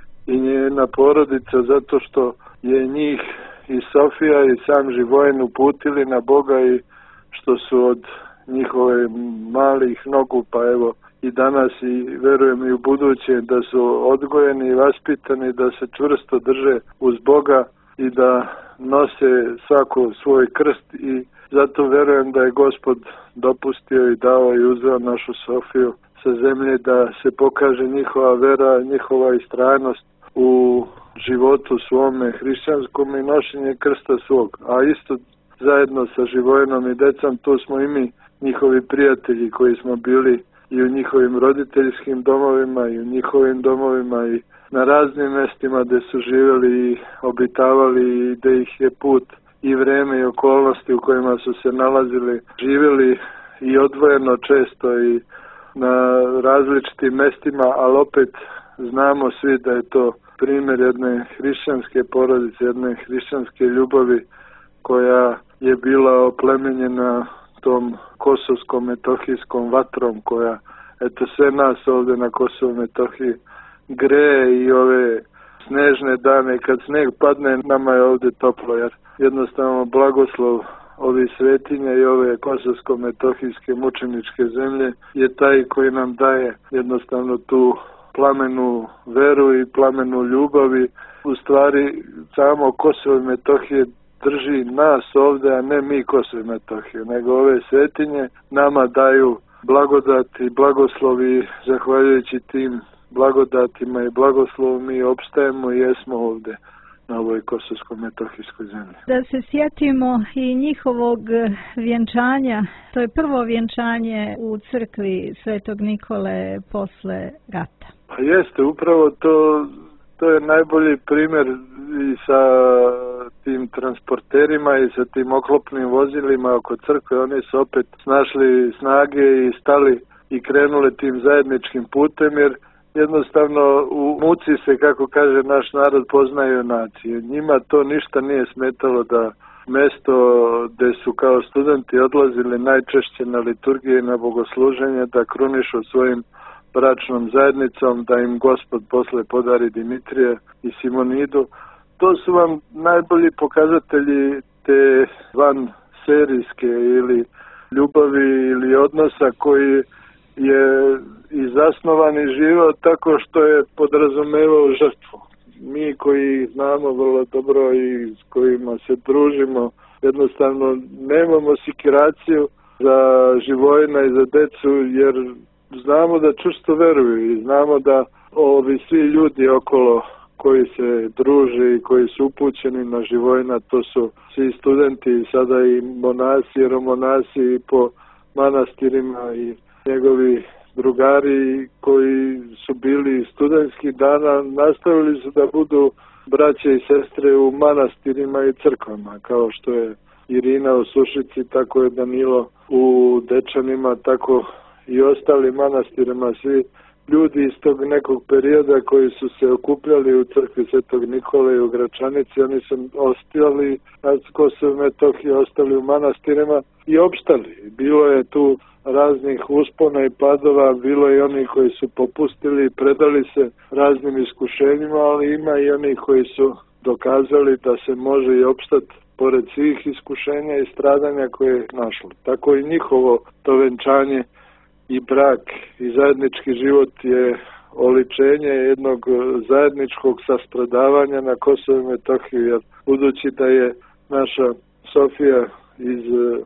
i njena porodica, zato što je njih i Sofija i sam Živojin uputili na Boga i što su od njihove malih nogu, pa evo i danas i verujem i u buduće da su odgojeni i vaspitani, da se čvrsto drže uz Boga i da nose svako svoj krst i zato verujem da je Gospod dopustio i dao i uzeo našu Sofiju sa zemlje da se pokaže njihova vera, njihova istrajnost u životu svome hrišćanskom i nošenje krsta svog. A isto zajedno sa Živojinom i decom, tu smo i mi, njihovi prijatelji koji smo bili i u njihovim roditeljskim domovima i u njihovim domovima i na raznim mestima gde su živjeli i obitavali i gde ih je put i vreme i okolnosti u kojima su se nalazili, živjeli i odvojeno često i na različitim mestima, ali opet znamo svi da je to primjer jedne hrišćanske porodice, jedne hrišćanske ljubavi koja je bila oplemenjena tom kosovsko-metohijskom vatrom koja, eto, sve nas ovdje na Kosovo-Metohiji greje i ove snežne dane. Kad sneg padne, nama je ovdje toplo, jer jednostavno blagoslov ovi svetinja i ove kosovsko-metohijske mučeničke zemlje je taj koji nam daje jednostavno tu plamenu veru i plamenu ljubavi. U stvari, samo Kosovo i Metohije drži nas ovdje, a ne mi Kosovo i Metohiju, nego ove svetinje nama daju blagodati i blagoslovi. Zahvaljujući tim blagodatima i blagoslovu mi opstajemo i jesmo ovdje na ovoj kosovsko-metohijskoj zemlji. Da se sjetimo i njihovog vjenčanja, to je prvo vjenčanje u crkvi Svetog Nikole posle rata. Pa jeste, upravo to, to je najbolji primjer i sa tim transporterima i sa tim oklopnim vozilima oko crkve. Oni su opet snašli snage i stali i krenuli tim zajedničkim putem, jer jednostavno u muci se, kako kaže naš narod, poznaju nacije. Njima to ništa nije smetalo da mesto gde su kao studenti odlazili najčešće na liturgije i na bogosluženje, da krunišu svojim bračnom zajednicom, da im Gospod posle podari Dimitrija i Simonidu, to su vam najbolji pokazatelji te van serijske ili ljubavi ili odnosa koji je i zasnovani život tako što je podrazumevao žrtvu. Mi koji znamo vrlo dobro i s kojima se družimo, jednostavno nemamo sikiraciju za Živojina i za decu, jer znamo da čvrsto veruju i znamo da ovi svi ljudi okolo koji se druže i koji su upućeni na Živojina, to su svi studenti, sada i monasi i romonasi i po manastirima i njegovi drugari koji su bili studentskih dana, nastavili su da budu braće i sestre u manastirima i crkvama, kao što je Irina u Sušici, tako je Danilo u Dečanima, tako i ostali manastirima, svi ljudi iz tog nekog perioda koji su se okupljali u crkvi Svetog Nikole i u Gračanici, oni su ostali na Kosovu i Metohiji, ostali u manastirima i opštali. Bilo je tu raznih uspona i padova, bilo je oni koji su popustili i predali se raznim iskušenjima, ali ima i oni koji su dokazali da se može i opštati pored svih iskušenja i stradanja koje je našlo. Tako i njihovo to venčanje i brak i zajednički život je oličenje jednog zajedničkog sastradavanja na Kosovu i Metohiji, jer budući da je naša Sofija iz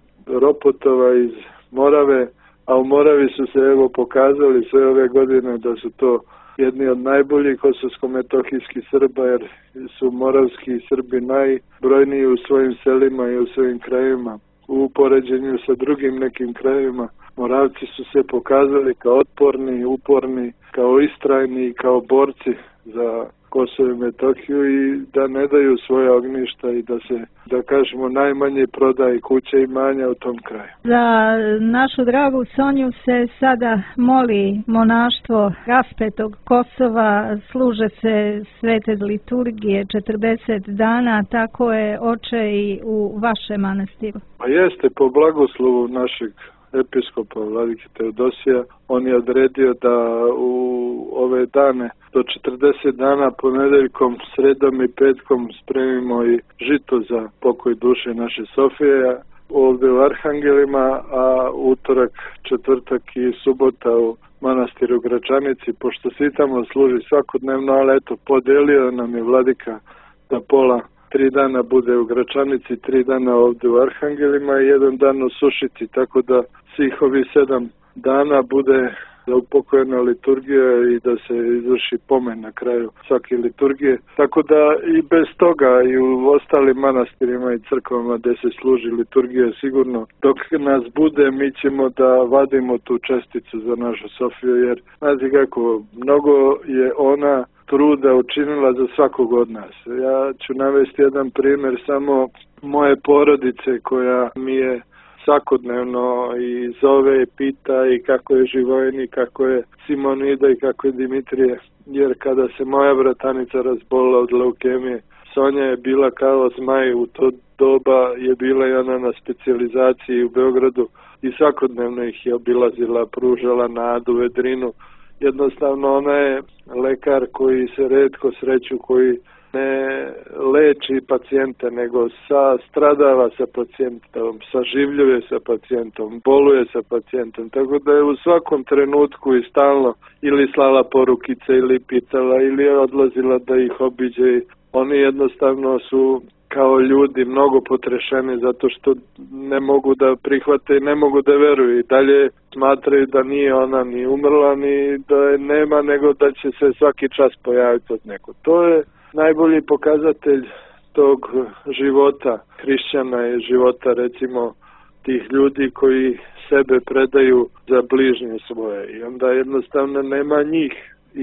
Ropotova, iz Morave, a u Moravi su se evo pokazali sve ove godine da su to jedni od najboljih kosovsko-metohijskih Srba, jer su moravski Srbi najbrojniji u svojim selima i u svojim krajevima. U poređenju sa drugim nekim krajevima Moravci su se pokazali kao otporni, uporni, kao istrajni, kao borci za Kosovo i Metohiju i da ne daju svoje ognjišta i da se, da kažemo, najmanje prodaje kuće i imanja u tom kraju. Za našu dragu Sonju se sada moli monaštvo raspetog Kosova, služe se svete liturgije četrdeset dana, tako je oče i u vašem manastiru. Pa jeste, po blagoslovu našeg episkopa Vladike Teodosija, on je odredio da u ove dane do četrdeset dana ponedeljkom, sredom i petkom spremimo i žito za pokoj duše naše Sofije ovdje u Arhangelima, a utorak, četvrtak i subota u manastiru Gračanici, pošto svi tamo služi svakodnevno, ali eto, podelio nam je Vladika da pola tri dana bude u Gračanici, tri dana ovdje u Arhangelima i jedan dan u Sušici, tako da svih ovih sedam dana bude upokojena liturgija i da se izvrši pomen na kraju svake liturgije. Tako da i bez toga i u ostalim manastirima i crkvama gdje se služi liturgija sigurno, dok nas bude, mi ćemo da vadimo tu česticu za našu Sofiju, jer znate kako, mnogo je ona truda učinila za svakog od nas. Ja ću navesti jedan primjer samo moje porodice koja mi je svakodnevno i zove i pita i kako je Živojin i kako je Simonida i kako je Dimitrije, jer kada se moja bratanica razbolila od leukemije, Sonja je bila kao zmaj, u to doba je bila i ona na specijalizaciji u Beogradu i svakodnevno ih je obilazila, pružala nadu, vedrinu. Jednostavno ona je lekar koji se retko sreću, koji ne leči pacijente, nego sa, stradava sa pacijentom, saživljuje sa pacijentom, boluje sa pacijentom, tako da je u svakom trenutku i stalno ili slala porukice ili pitala ili je odlazila da ih obiđe. Oni jednostavno su kao ljudi mnogo potrešeni zato što ne mogu da prihvate i ne mogu da veruju i dalje smatraju da nije ona ni umrla ni da je nema, nego da će se svaki čas pojaviti od nekog. To je najbolji pokazatelj tog života hrišćana i života recimo tih ljudi koji sebe predaju za bližnje svoje i onda jednostavno nema njih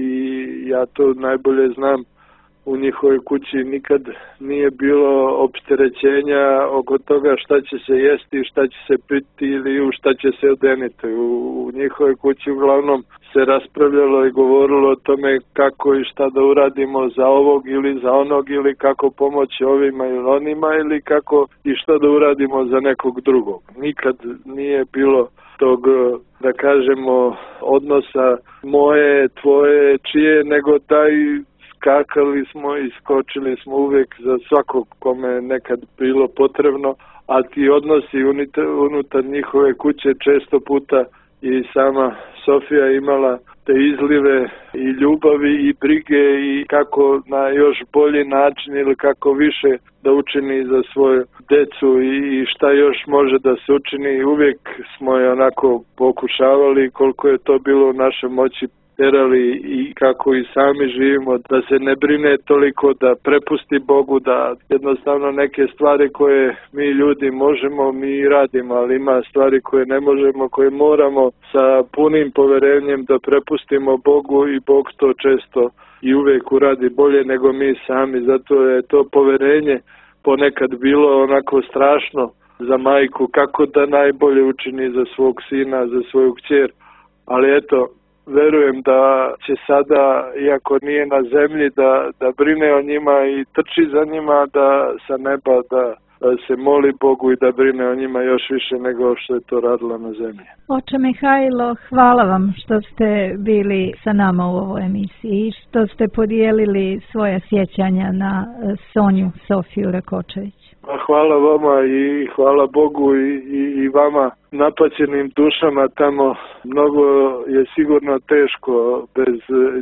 i ja to najbolje znam. U njihovoj kući nikad nije bilo opterećenja oko toga šta će se jesti, šta će se piti ili u šta će se odeniti. U, u njihovoj kući uglavnom se raspravljalo i govorilo o tome kako i šta da uradimo za ovog ili za onog ili kako pomoći ovima ili onima ili kako i šta da uradimo za nekog drugog. Nikad nije bilo tog, da kažemo, odnosa moje, tvoje, čije, nego daj skakali smo i skočili smo uvijek za svakog kome je nekad bilo potrebno, a ti odnosi unutar, unutar njihove kuće često puta i sama Sofija imala te izlive i ljubavi i brige i kako na još bolji način ili kako više da učini za svoju decu i šta još može da se učini. Uvijek smo je onako pokušavali koliko je to bilo u našoj moći, terali i kako i sami živimo, da se ne brine toliko, da prepusti Bogu, da jednostavno neke stvari koje mi ljudi možemo, mi radimo, ali ima stvari koje ne možemo, koje moramo sa punim poverenjem da prepustimo Bogu i Bog to često i uvijek uradi bolje nego mi sami. Zato je to poverenje ponekad bilo onako strašno za majku, kako da najbolje učini za svog sina, za svoju kćer, ali eto, verujem da će sada, iako nije na zemlji, da, da brine o njima i trči za njima, da sa neba da, da se moli Bogu i da brine o njima još više nego što je to radila na zemlji. Oče Mihajlo, hvala vam što ste bili sa nama u ovoj emisiji i što ste podijelili svoje sjećanja na Sonju Sofiju Rakočević. Hvala vama i hvala Bogu i, i, i vama napaćenim dušama tamo. Mnogo je sigurno teško bez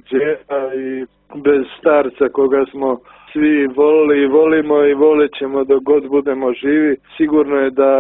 djeda i bez starca koga smo svi volili i volimo i volit ćemo dok god budemo živi. Sigurno je da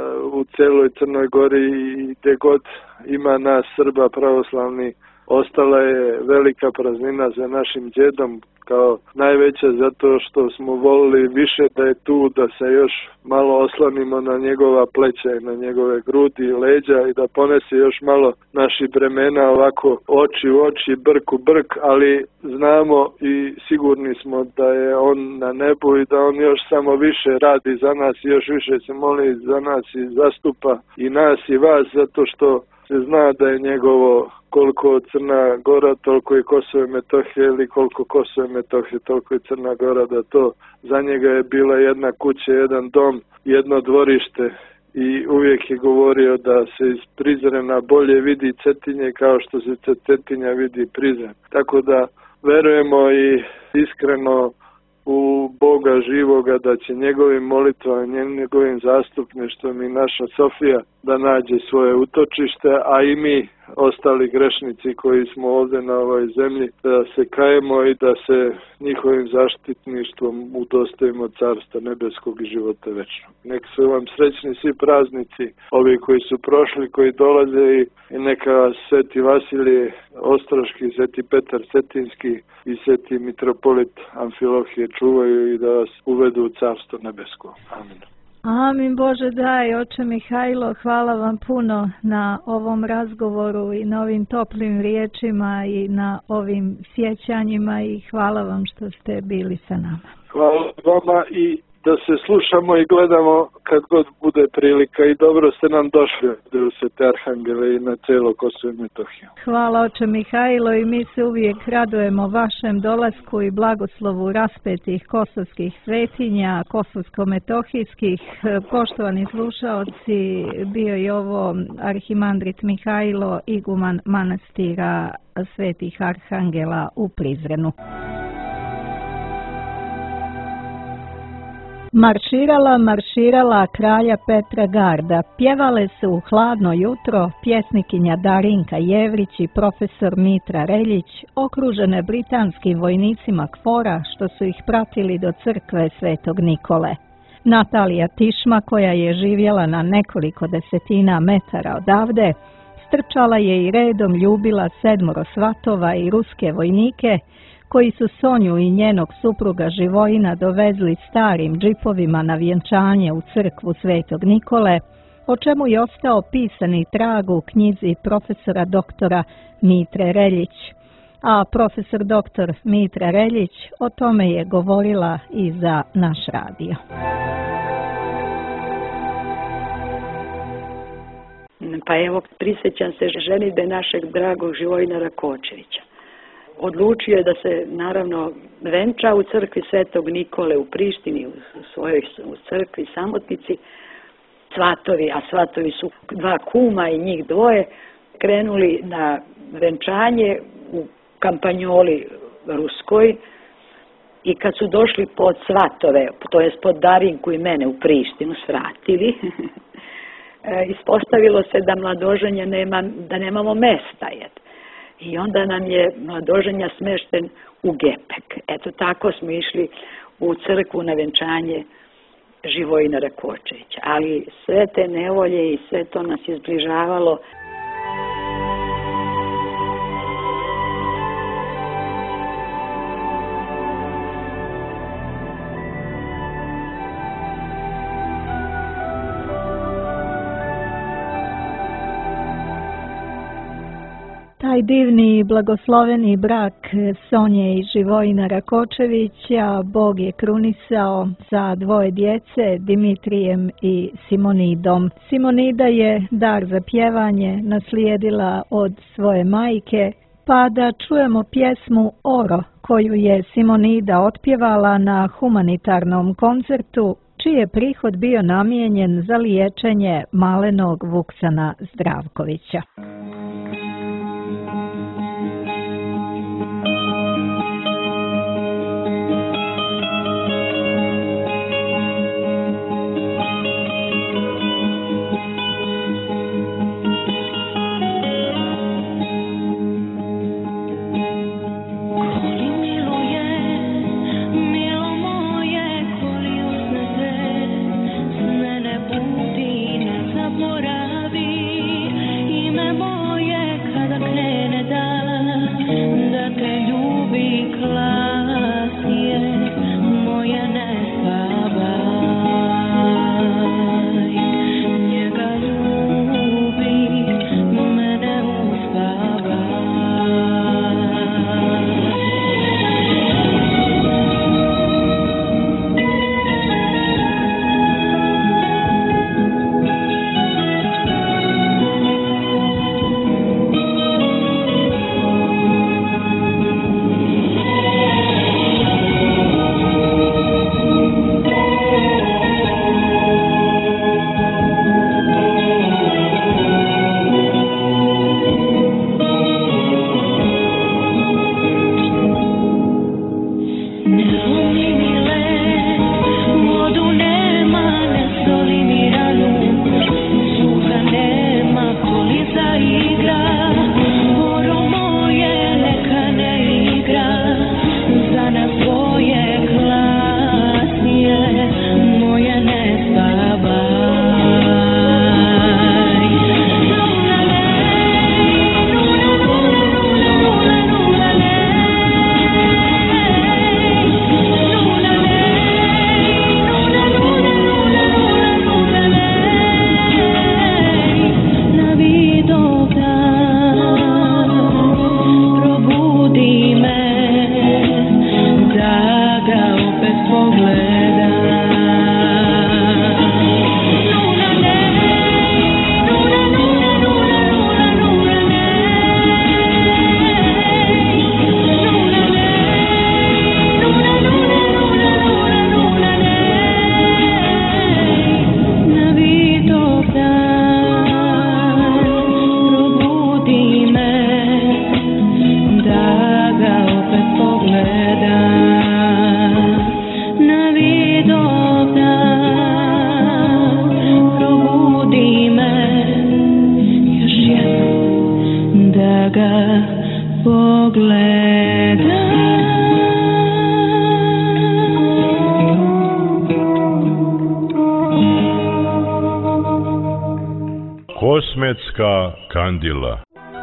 u celoj Crnoj Gori i gdje god ima nas Srba pravoslavni, ostala je velika praznina za našim djedom, kao najveća zato što smo volili više da je tu, da se još malo oslonimo na njegova pleća i na njegove grudi i leđa i da ponese još malo naših bremena ovako oči u oči, brk u brk, ali znamo i sigurni smo da je on na nebu i da on još samo više radi za nas i još više se moli za nas i zastupa i nas i vas, zato što se zna da je njegovo koliko Crna Gora, toliko je Kosovo i Metohija, ili koliko Kosovo i Metohija, toliko je Crna Gora, da to za njega je bila jedna kuća, jedan dom, jedno dvorište i uvijek je govorio da se iz Prizrena bolje vidi Cetinje kao što se Cetinja vidi Prizren. Tako da verujemo i iskreno u Boga živoga da će njegovim molitvama, njegovim zastupništvom i naša Sofija da nađe svoje utočište, a i mi ostali grešnici koji smo ovdje na ovoj zemlji da se kajemo i da se njihovim zaštitništvom udostojimo Carstva nebeskog i života večnog. Nek su vam srećni svi praznici, ovi koji su prošli, koji dolaze i neka Sveti Vasilije Ostroški, Sveti Petar Cetinski i Sveti Mitropolit Amfilohije čuvaju i da vas uvedu u Carstvo nebesko. Amin. Amin Bože daj, Oče Mihajlo, hvala vam puno na ovom razgovoru i na ovim toplim riječima i na ovim sjećanjima i hvala vam što ste bili sa nama. Hvala vama i da se slušamo i gledamo kad god bude prilika i dobro ste nam došli u Svete Arhangele i na celo Kosovo i Metohiju. Hvala Oče Mihajlo i mi se uvijek radujemo vašem dolasku i blagoslovu raspetih kosovskih svetinja, kosovsko-metohijskih. Poštovani slušaoci, bio je ovo arhimandrit Mihajlo, iguman manastira Svetih Arhangela u Prizrenu. Marširala, marširala kralja Petra garda, pjevale su u hladno jutro pjesnikinja Darinka Jevrić i profesor Mitra Reljić, okružene britanskim vojnicima KFOR-a što su ih pratili do crkve Svetog Nikole. Natalija Tišma, koja je živjela na nekoliko desetina metara odavde, strčala je i redom ljubila sedmoro svatova i ruske vojnike, koji su Sonju i njenog supruga Živojina dovezli starim džipovima na vjenčanje u crkvu Svetog Nikole, o čemu je ostao pisani trag u knjizi profesora doktora Mitre Reljić. A profesor doktor Mitra Reljić o tome je govorila i za naš radio. Pa evo, prisjećam se ženidbe našeg dragog Živojina Rakočevića. Odlučio je da se naravno venča u crkvi Svetog Nikole u Prištini, u svojoj u crkvi Samotnici. Svatovi, a svatovi su dva kuma i njih dvoje, krenuli na venčanje u kampanjoli ruskoj, I kad su došli pod svatove, to jest pod Darinku i mene u Prištinu svratili, ispostavilo se da mladoženja nema, da nemamo mesta. I onda nam je mladoženja smešten u Gepek. Eto tako smo išli u crkvu na venčanje Živojina Rakočevića. Ali sve te nevolje i sve to nas izbližavalo. Taj divni i blagosloveni brak Sonje i Živojina Rakočevića Bog je krunisao sa dvoje djece, Dimitrijem i Simonidom. Simonida je dar za pjevanje naslijedila od svoje majke, pa da čujemo pjesmu Oro, koju je Simonida otpjevala na humanitarnom koncertu, čiji je prihod bio namijenjen za liječenje malenog Vuksana Zdravkovića. Kosmetska kandila.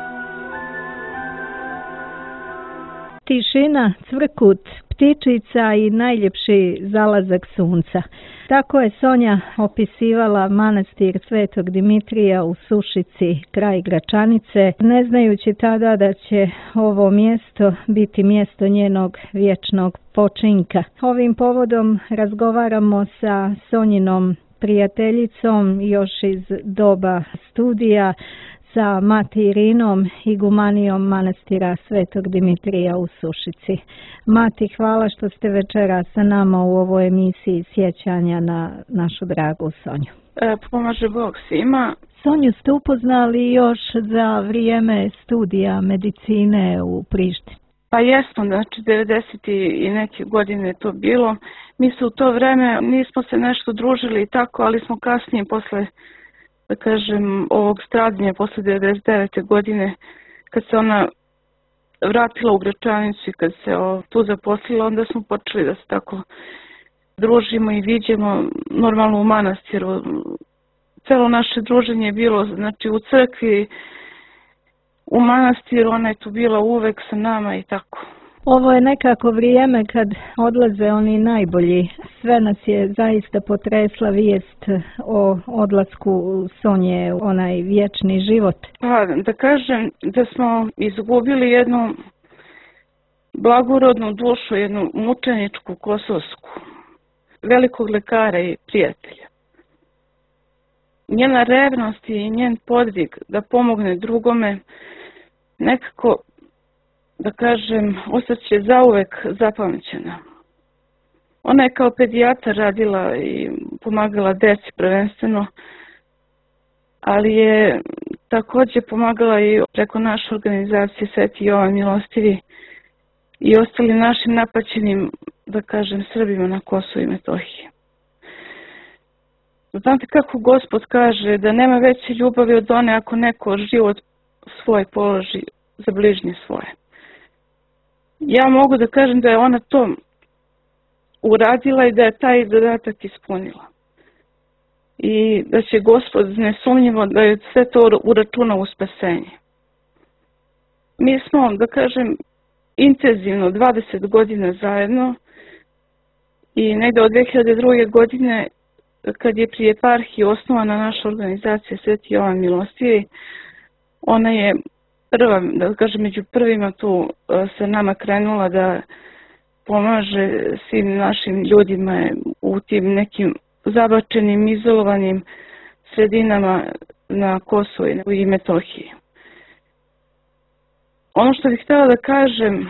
Tišina, cvrkut, ptičica i najljepši zalazak sunca. Tako je Sonja opisivala manastir Svetog Dimitrija u Sušici kraj Gračanice, ne znajući tada da će ovo mjesto biti mjesto njenog vječnog počinka. Ovim povodom razgovaramo sa Sonjinom prijateljicom još iz doba studija, sa Mati Irinom, igumanijom manastira Svetog Dimitrija u Sušici. Mati, hvala što ste večera sa nama u ovoj emisiji sjećanja na našu dragu Sonju. E, pomaže Bog svima. Sonju ste upoznali još za vrijeme studija medicine u Prištini. Pa jesmo, znači devedeset i neke godine je to bilo. Mi se u to vreme nismo se nešto družili i tako, ali smo kasnije posle, da kažem, ovog stradanja, posle devedeset devete godine, kad se ona vratila u Gračanicu i kad se o, tu zaposlila, onda smo počeli da se tako družimo i viđemo normalno u manastiru. Celo naše druženje je bilo, znači, u crkvi, u manastiru, ona je tu bila uvek sa nama i tako. Ovo je nekako vrijeme kad odlaze oni najbolji. Sve nas je zaista potresla vijest o odlasku Sonje, onaj vječni život. Pa da kažem da smo izgubili jednu blagorodnu dušu, jednu mučeničku kosovsku, velikog lekara i prijatelja. Njena revnost i njen podvig da pomogne drugome nekako, da kažem, ostaće zauvek zapamćena. Ona je kao pedijatar radila i pomagala deci prvenstveno, ali je također pomagala i preko naše organizacije Sveti Jovan Milostivi i ostalim našim napaćenim, da kažem, Srbima na Kosovu i Metohiji. Znate kako Gospod kaže da nema veće ljubavi od one ako neko život svoj položi za bližnje svoje. Ja mogu da kažem da je ona to uradila i da je taj zadatak ispunila. I da će Gospod nesumnjivo da je sve to uračuna u spasenje. Mi smo, da kažem, intenzivno dvadeset godina zajedno i negde od dve hiljade druge. godine kad je pri eparhiji osnovana naša organizacija Sveti Jovan Milostivi, ona je prva, da kažem, među prvima tu sa nama krenula da pomaže svim našim ljudima u tim nekim zabačenim, izolovanim sredinama na Kosovu i Metohiji. Ono što bih htjela da kažem,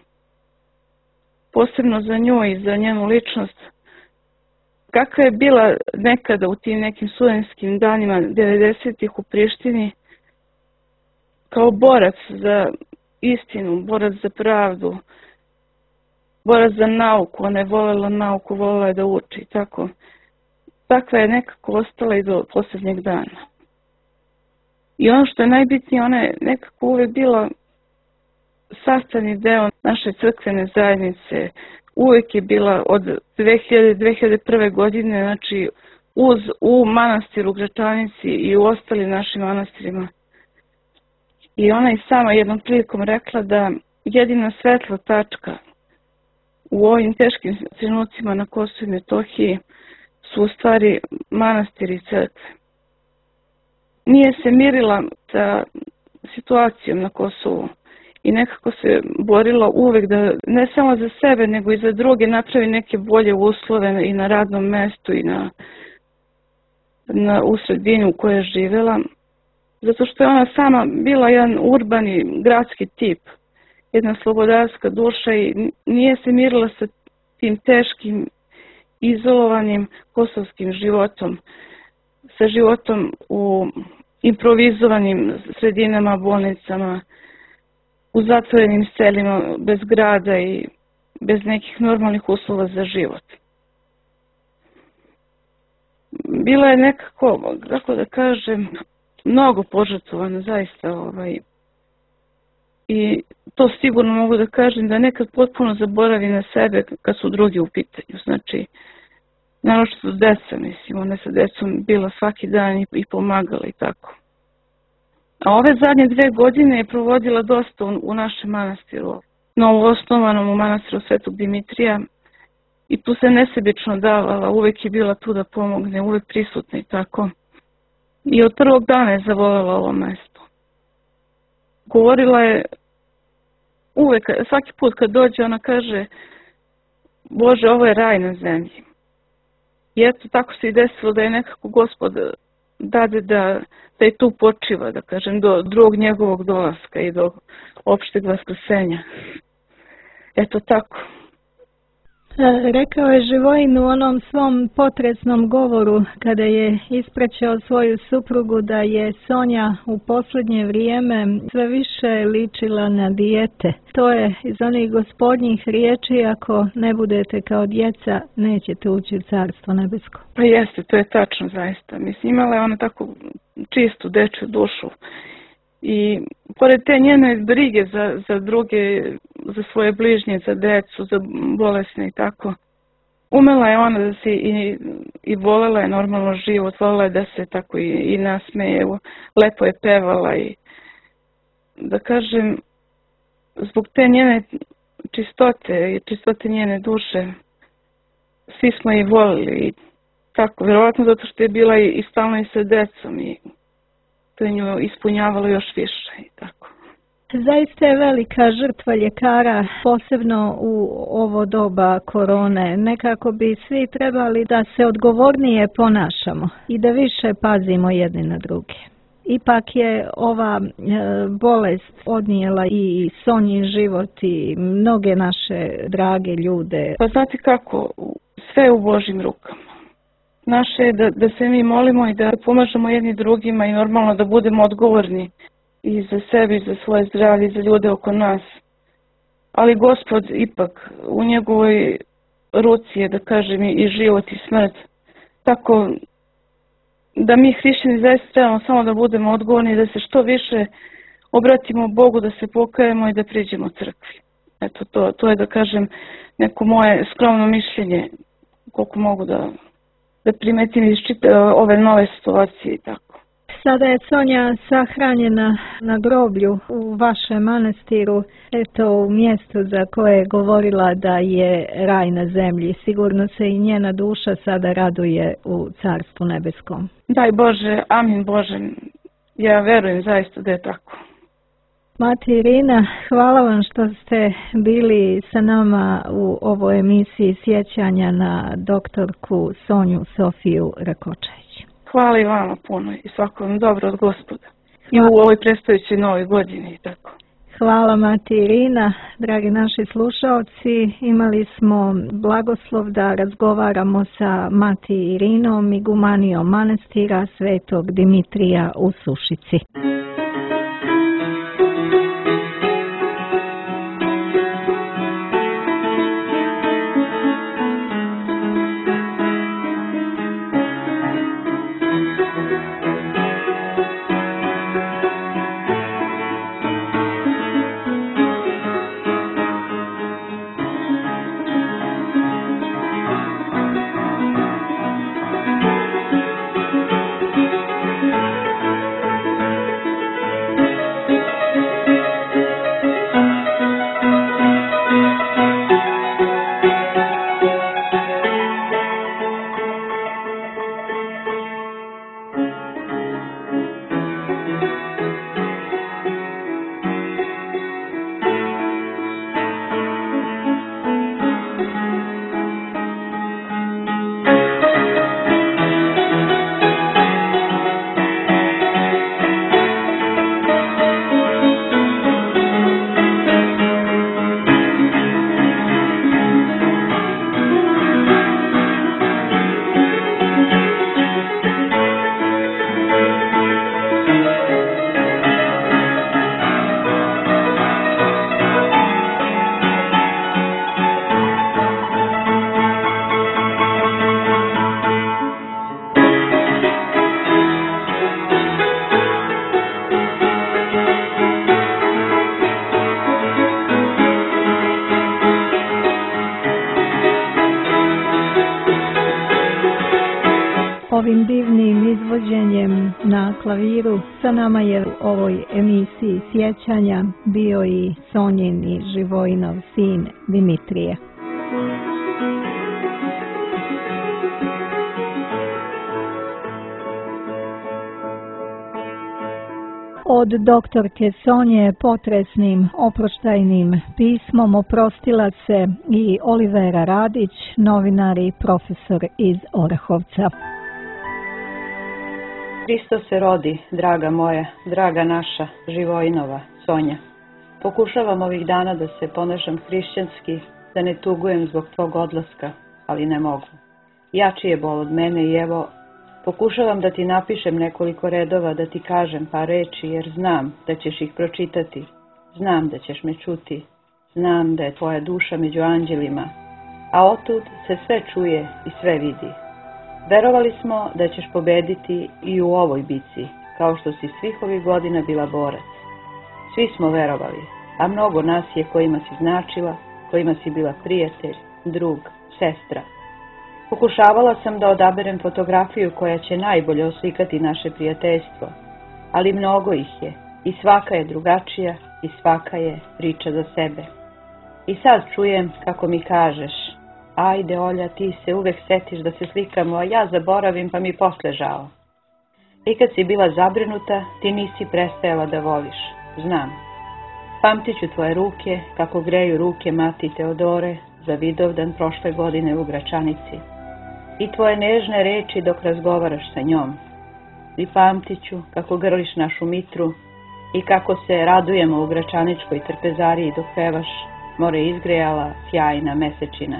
posebno za nju i za njenu ličnost, kakva je bila nekada u tim nekim studentskim danima devedesetih u Prištini, kao borac za istinu, borac za pravdu, borac za nauku. Ona je voljela nauku, voljela je da uči i tako. Takva je nekako ostala i do posljednjeg dana. I ono što je najbitnije, ona je nekako uvijek bila sastavni deo naše crkvene zajednice. Uvijek je bila od dve hiljade do dve hiljade prve. godine, znači uz, u manastiru u Gračanici i u ostalim našim manastirima. I ona je sama jednom prilikom rekla da jedina svetla tačka u ovim teškim trenucima na Kosovu i Metohiji su u stvari manastiri i crkve. Nije se mirila sa situacijom na Kosovu i nekako se borila uvek da ne samo za sebe nego i za druge napravi neke bolje uslove i na radnom mestu i na, na u sredini u kojoj je živjela. Zato što je ona sama bila jedan urbani gradski tip, jedna slobodarska duša i nije se mirila sa tim teškim, izolovanim kosovskim životom, sa životom u improvizovanim sredinama, bolnicama, u zatvorenim selima, bez grada i bez nekih normalnih uslova za život. Bila je nekako, kako da kažem, mnogo požrtvovana, zaista. Ovaj, I to sigurno mogu da kažem da nekad potpuno zaboravi na sebe kad su drugi u pitanju. Znači, naravno što su deca, mislim, ona sa decom bila svaki dan i, i pomagala i tako. A ove zadnje dve godine je provodila dosta u, u našem manastiru, novo osnovanom u manastiru Svetog Dimitrija. I tu se nesebično davala, uvek je bila tu da pomogne, uvek prisutna i tako. I od prvog dana je zavoljela ovo mesto. Govorila je uvek, svaki put kad dođe, ona kaže: Bože, ovo je raj na zemlji. I eto, tako se i desilo da je nekako Gospod dade da, da je tu počiva, da kažem, do drugog njegovog dolaska i do opšteg vaskrsenja. Eto tako. Rekao je Živojin u onom svom potresnom govoru kada je ispraćao svoju suprugu da je Sonja u posljednje vrijeme sve više ličila na dijete. To je iz onih gospodnjih riječi: ako ne budete kao djeca, nećete ući u Carstvo nebesko. Pa jeste, to je tačno zaista. Mislim, imala je ona tako čistu dečju dušu. I pored te njene brige za, za druge, za svoje bližnje, za decu, za bolesne i tako, umela je ona da se i, i volela je normalno život, volela je da se tako i, i nasmeje, evo, lepo je pevala i da kažem, zbog te njene čistote i čistote njene duše, svi smo je volili i tako, vjerovatno zato što je bila i, i stalno i sa decom i to je nju ispunjavalo još više i tako. Zaista je velika žrtva ljekara, posebno u ovo doba korone. Nekako bi svi trebali da se odgovornije ponašamo i da više pazimo jedni na druge. Ipak je ova e, bolest odnijela i Sonjin život i mnoge naše drage ljude. Pa znate kako, sve je u Božjim rukama. Naše je da, da se mi molimo i da pomažemo jedni drugima i normalno da budemo odgovorni i za sebe, i za svoje zdravlje, i za ljude oko nas. Ali Gospod ipak u njegovoj ruci je, da kažem, i život i smrt. Tako da mi hrišćani zaista trebamo samo da budemo odgovorni i da se što više obratimo Bogu, da se pokajemo i da priđemo crkvi. Eto, to, to je, da kažem, neko moje skromno mišljenje, koliko mogu da, da primetim iz ove nove situacije i tako. Sada je Sonja sahranjena na groblju u vašem manastiru, eto u mjestu za koje je govorila da je raj na zemlji. Sigurno se i njena duša sada raduje u Carstvu nebeskom. Daj Bože, amin Bože, ja verujem zaista da je tako. Mati Irina, hvala vam što ste bili sa nama u ovoj emisiji sjećanja na doktorku Sonju Sofiju Rakočević. Hvala i vama puno i svakom dobro od Gospoda. I u ovoj predstojećoj novoj godini i tako. Hvala Mati Irina. Dragi naši slušaoci, imali smo blagoslov da razgovaramo sa Mati Irinom, igumanijom manastira Svetog Dimitrija u Sušici. Ovim divnim izvođenjem na klaviru sa nama je u ovoj emisiji sjećanja bio i Sonjin i Živojinov sin Dimitrije. Od doktorke Sonje potresnim oproštajnim pismom oprostila se i Olivera Radić, novinar i profesor iz Orahovca. Hristos se rodi, draga moja, draga naša, Živojinova Sonja. Pokušavam ovih dana da se ponašam hrišćanski da ne tugujem zbog tvog odlaska, ali ne mogu. Jači je bol od mene i evo, pokušavam da ti napišem nekoliko redova, da ti kažem par reči, jer znam da ćeš ih pročitati. Znam da ćeš me čuti. Znam da je tvoja duša među anđelima, a otud se sve čuje i sve vidi. Verovali smo da ćeš pobediti i u ovoj bici, kao što si svih ovih godina bila borac. Svi smo verovali, a mnogo nas je kojima si značila, kojima si bila prijatelj, drug, sestra. Pokušavala sam da odaberem fotografiju koja će najbolje oslikati naše prijateljstvo, ali mnogo ih je i svaka je drugačija i svaka je priča za sebe. I sad čujem kako mi kažeš, ajde Olja, ti se uvek setiš da se slikamo, a ja zaboravim pa mi posle žao. I kad si bila zabrinuta, ti nisi prestajala da voliš, znam. Pamtiću tvoje ruke, kako greju ruke mati Teodore za Vidovdan prošle godine u Gračanici. I tvoje nežne reči dok razgovaraš sa njom. I pamtiću kako grliš našu mitru i kako se radujemo u Gračaničkoj trpezariji dok pevaš More izgrejala sjajna mesečina.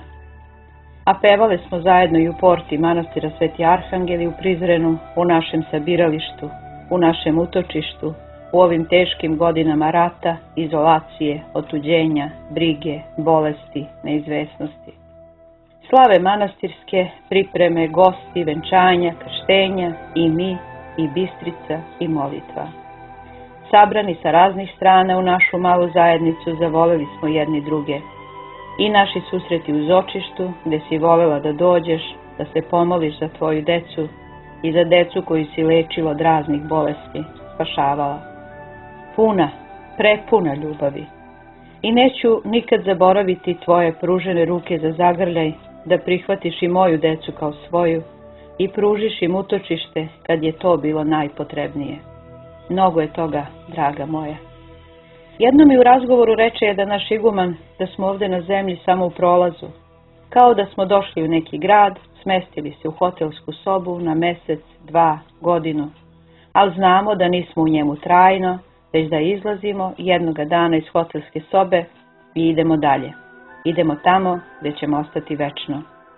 A pevale smo zajedno i u porti manastira Sveti Arhangeli u Prizrenu, u našem sabiralištu, u našem utočištu, u ovim teškim godinama rata, izolacije, otuđenja, brige, bolesti, neizvesnosti. Slave manastirske, pripreme, gosti, venčanja, krštenja, i mi, i bistrica, i molitva. Sabrani sa raznih strana u našu malu zajednicu, zavoleli smo jedni druge. I naši susreti u Zočištu, gde si volela da dođeš, da se pomoliš za tvoju decu i za decu koju si lečila od raznih bolesti, spašavala. Puna, prepuna ljubavi. I neću nikad zaboraviti tvoje pružene ruke za zagrljaj, da prihvatiš i moju decu kao svoju i pružiš im utočište kad je to bilo najpotrebnije. Mnogo je toga, draga moja. Jedno mi u razgovoru reče je da naš iguman, da smo ovde na zemlji samo u prolazu, kao da smo došli u neki grad, smestili se u hotelsku sobu na mesec, dva, godinu, ali znamo da nismo u njemu trajno, već da izlazimo jednoga dana iz hotelske sobe i idemo dalje. Idemo tamo gde ćemo ostati večno.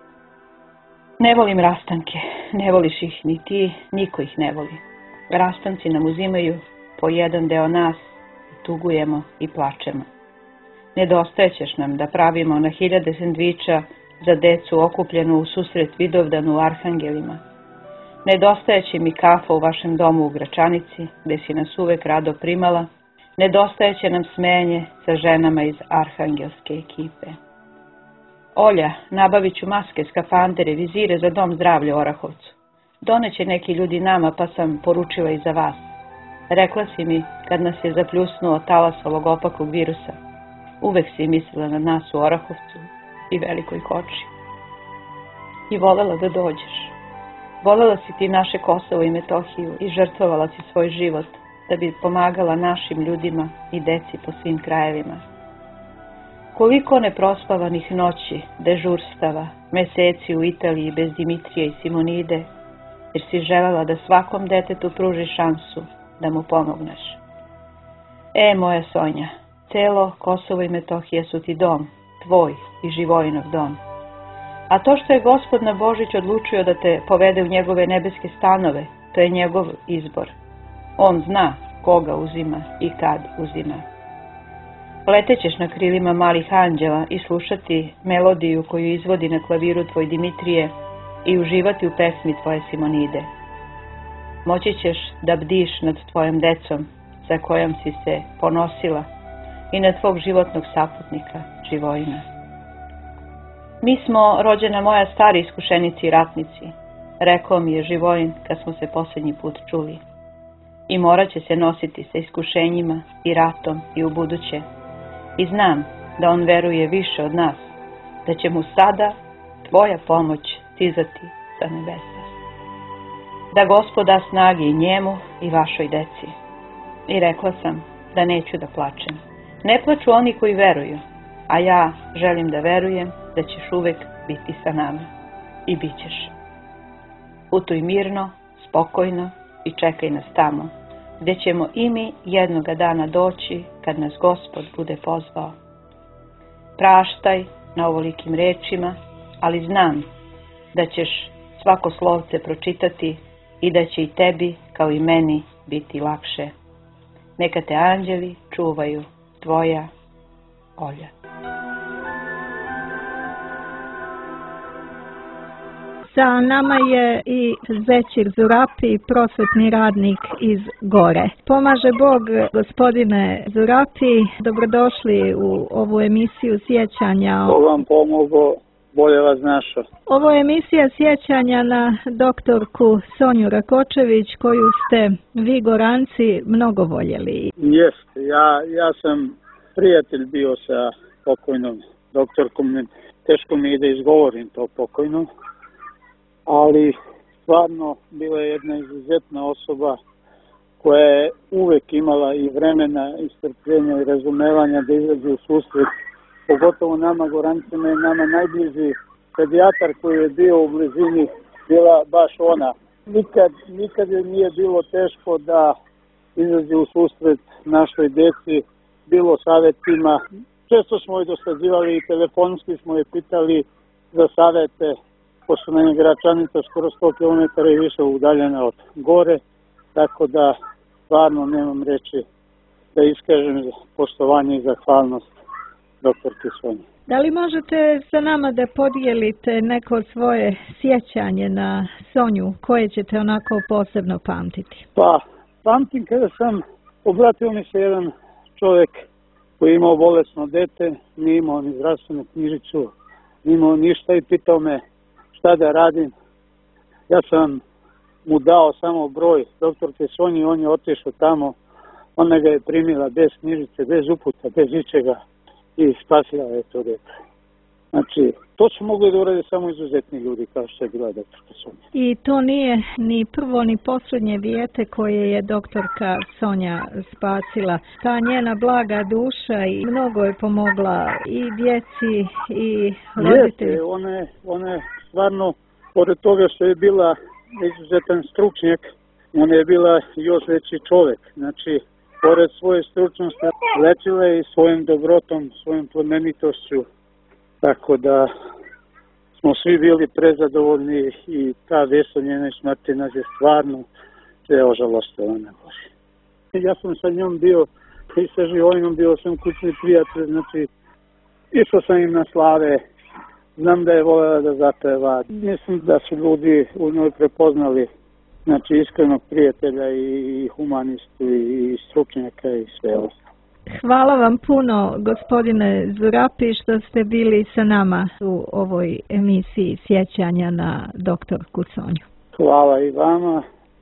Ne volim rastanke, ne voliš ih ni ti, niko ih ne voli. Rastanci nam uzimaju po jedan deo nas, tugujemo i plačemo. Nedostajećeš nam da pravimo na hiljade sendviča za decu okupljenu u susret Vidovdanu u Arhangelima. Nedostajeće mi kafa u vašem domu u Gračanici, gde si nas uvek rado primala. Nedostajeće nam smejanje sa ženama iz Arhangelske ekipe. Olja, nabavit ću maske, skafandere, vizire za dom zdravlja u Orahovcu. Doneće neki ljudi nama, pa sam poručila i za vas. Rekla si mi kad nas je zapljusnuo talas ovog opakog virusa. Uvek si mislila na nas u Orahovcu i Velikoj Koči. I volela da dođeš. Volela si ti naše Kosovo i Metohiju i žrtvovala si svoj život da bi pomagala našim ljudima i deci po svim krajevima. Koliko neprospavanih noći, dežurstava, meseci u Italiji bez Dimitrije i Simonide, jer si želela da svakom detetu pruži šansu da mu pomogneš. E, moja Sonja, celo Kosovo i Metohija su ti dom, tvoj i Živojinov dom. A to što je Gospod na Božić odlučio da te povede u njegove nebeske stanove, to je njegov izbor. On zna koga uzima i kad uzima. Letećeš na krilima malih anđela i slušati melodiju koju izvodi na klaviru tvoj Dimitrije i uživati u pesmi tvoje Simonide. Moći ćeš da bdiš nad tvojom decom za kojom si se ponosila i nad tvog životnog saputnika, Živojina. Mi smo, rođena moja, stari iskušenici i ratnici, rekao mi je Živojin kad smo se posljednji put čuli. I morat će se nositi sa iskušenjima i ratom i u buduće. I znam da on veruje više od nas, da će mu sada tvoja pomoć stizati sa nebesa. Da Gospod da snage i njemu i vašoj deci. I rekla sam da neću da plačem. Ne plaču oni koji veruju, a ja želim da verujem da ćeš uvek biti sa nama. I bit ćeš. Putuj mirno, spokojno i čekaj nas tamo, gde ćemo i mi jednoga dana doći kad nas Gospod bude pozvao. Praštaj na ovolikim rečima, ali znam da ćeš svako slovce pročitati i da će i tebi, kao i meni, biti lakše. Neka te anđeli čuvaju, tvoja Olja. Sa nama je i Zećir Zurapi, prosvetni radnik iz Gore. Pomaže Bog, gospodine Zurapi, dobrodošli u ovu emisiju sjećanja. Bog vam pomogo, bolje vas našao. Ovo je emisija sjećanja na doktorku Sonju Rakočević, koju ste vi Goranci mnogo voljeli. Jeste, ja, ja sam prijatelj bio sa pokojnom doktorkom, teško mi je da izgovorim to pokojno, ali stvarno bila je jedna izuzetna osoba koja je uvek imala i vremena, i strpljenja i razumevanja da izađe u susret, pogotovo nama Gorancima i nama najbliži pedijatar koji je bio u blizini, bila baš ona. Nikad, nikad je nije bilo teško da izađe u susret našoj deci, bilo savjetima. Često smo je dosađivali i telefonski smo je pitali za savjete, pošto nam je Gračanica skoro sto kilometara i više udaljena od Gore, tako da stvarno nemam reći da iskažem poštovanje i zahvalnost doktorki Sonji. Da li možete sa nama da podijelite neko svoje sjećanje na Sonju koje ćete onako posebno pamtiti? Pa, pamtim kada sam, obratio mi se jedan čovjek koji je imao bolesno dete, nije imao ni zdravstvenu knjižicu, nije imao ništa i pitao me šta da radim. Ja sam mu dao samo broj doktorke Sonji, on je otišao tamo, ona ga je primila bez knjižice, bez uputa, bez ičega i spasila je to dete. Znači, to su mogli da urade samo izuzetni ljudi kao što je bila doktorka Sonja. I to nije ni prvo ni posljednje dijete koje je doktorka Sonja spasila. Ta njena blaga duša i mnogo je pomogla i djeci i roditelji. Jeste, ona je, ona je stvarno, pored toga što je bila izuzetan stručnjak, ona je bila još veći čovjek. Znači, pored svoje stručnosti, lečila je i svojim dobrotom, svojim plemenitošću. Tako da smo svi bili prezadovoljni i ta vest o njenoj smrti nas je stvarno sve ožalostila na Bože. Ja sam sa njom bio i sa Živojinom, bio sam kućni prijatelj, znači išao sam im na slave, znam da je voljela da zapeva. Mislim da su ljudi u njoj prepoznali, znači, iskrenog prijatelja i humanistu i stručnjaka i sve ostalo. Hvala vam puno, gospodine Zurapi, što ste bili sa nama u ovoj emisiji sjećanja na doktorku Sonju. Hvala i vama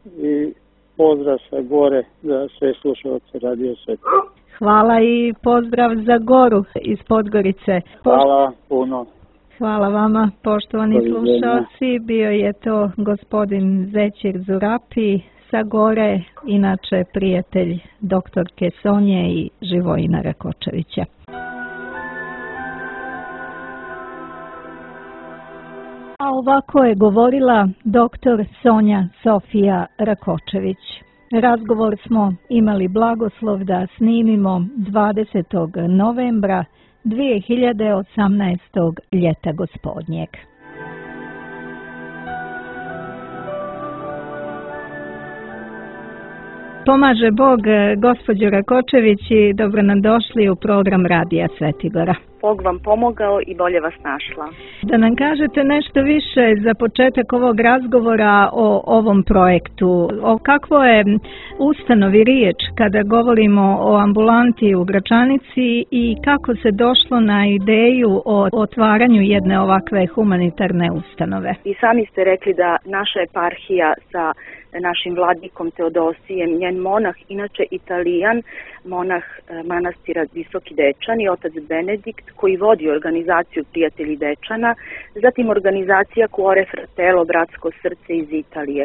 i pozdrav sa Gore za sve slušalce Radio Sveti. Hvala i pozdrav za Goru iz Podgorice. Hvala puno. Hvala vama, poštovani slušalci. Bio je to gospodin Zećir Zurapi sa Gore, inače prijatelj doktorke Sonje i Živojina Rakočevića. A ovako je govorila doktor Sonja Sofija Rakočević. Razgovor smo imali blagoslov da snimimo dvadesetog novembra dvije hiljade osamnaestog ljeta gospodnjeg. Pomaže Bog, gospođo Rakočević, i dobro nam došli u program Radija Svetigora. Bog vam pomogao i bolje vas našla. Da nam kažete nešto više za početak ovog razgovora o ovom projektu. O kakvoj je ustanovi riječ kada govorimo o ambulanti u Gračanici i kako se došlo na ideju o otvaranju jedne ovakve humanitarne ustanove? I sami ste rekli da naša eparhija sa našim vladnikom Teodosijem, njen monah, inače Italijan, monah manastira Visoki Dečani, otac Benedikt, koji vodi organizaciju Prijatelji Dečana, zatim organizacija Cuore Fratello, Bratsko srce iz Italije.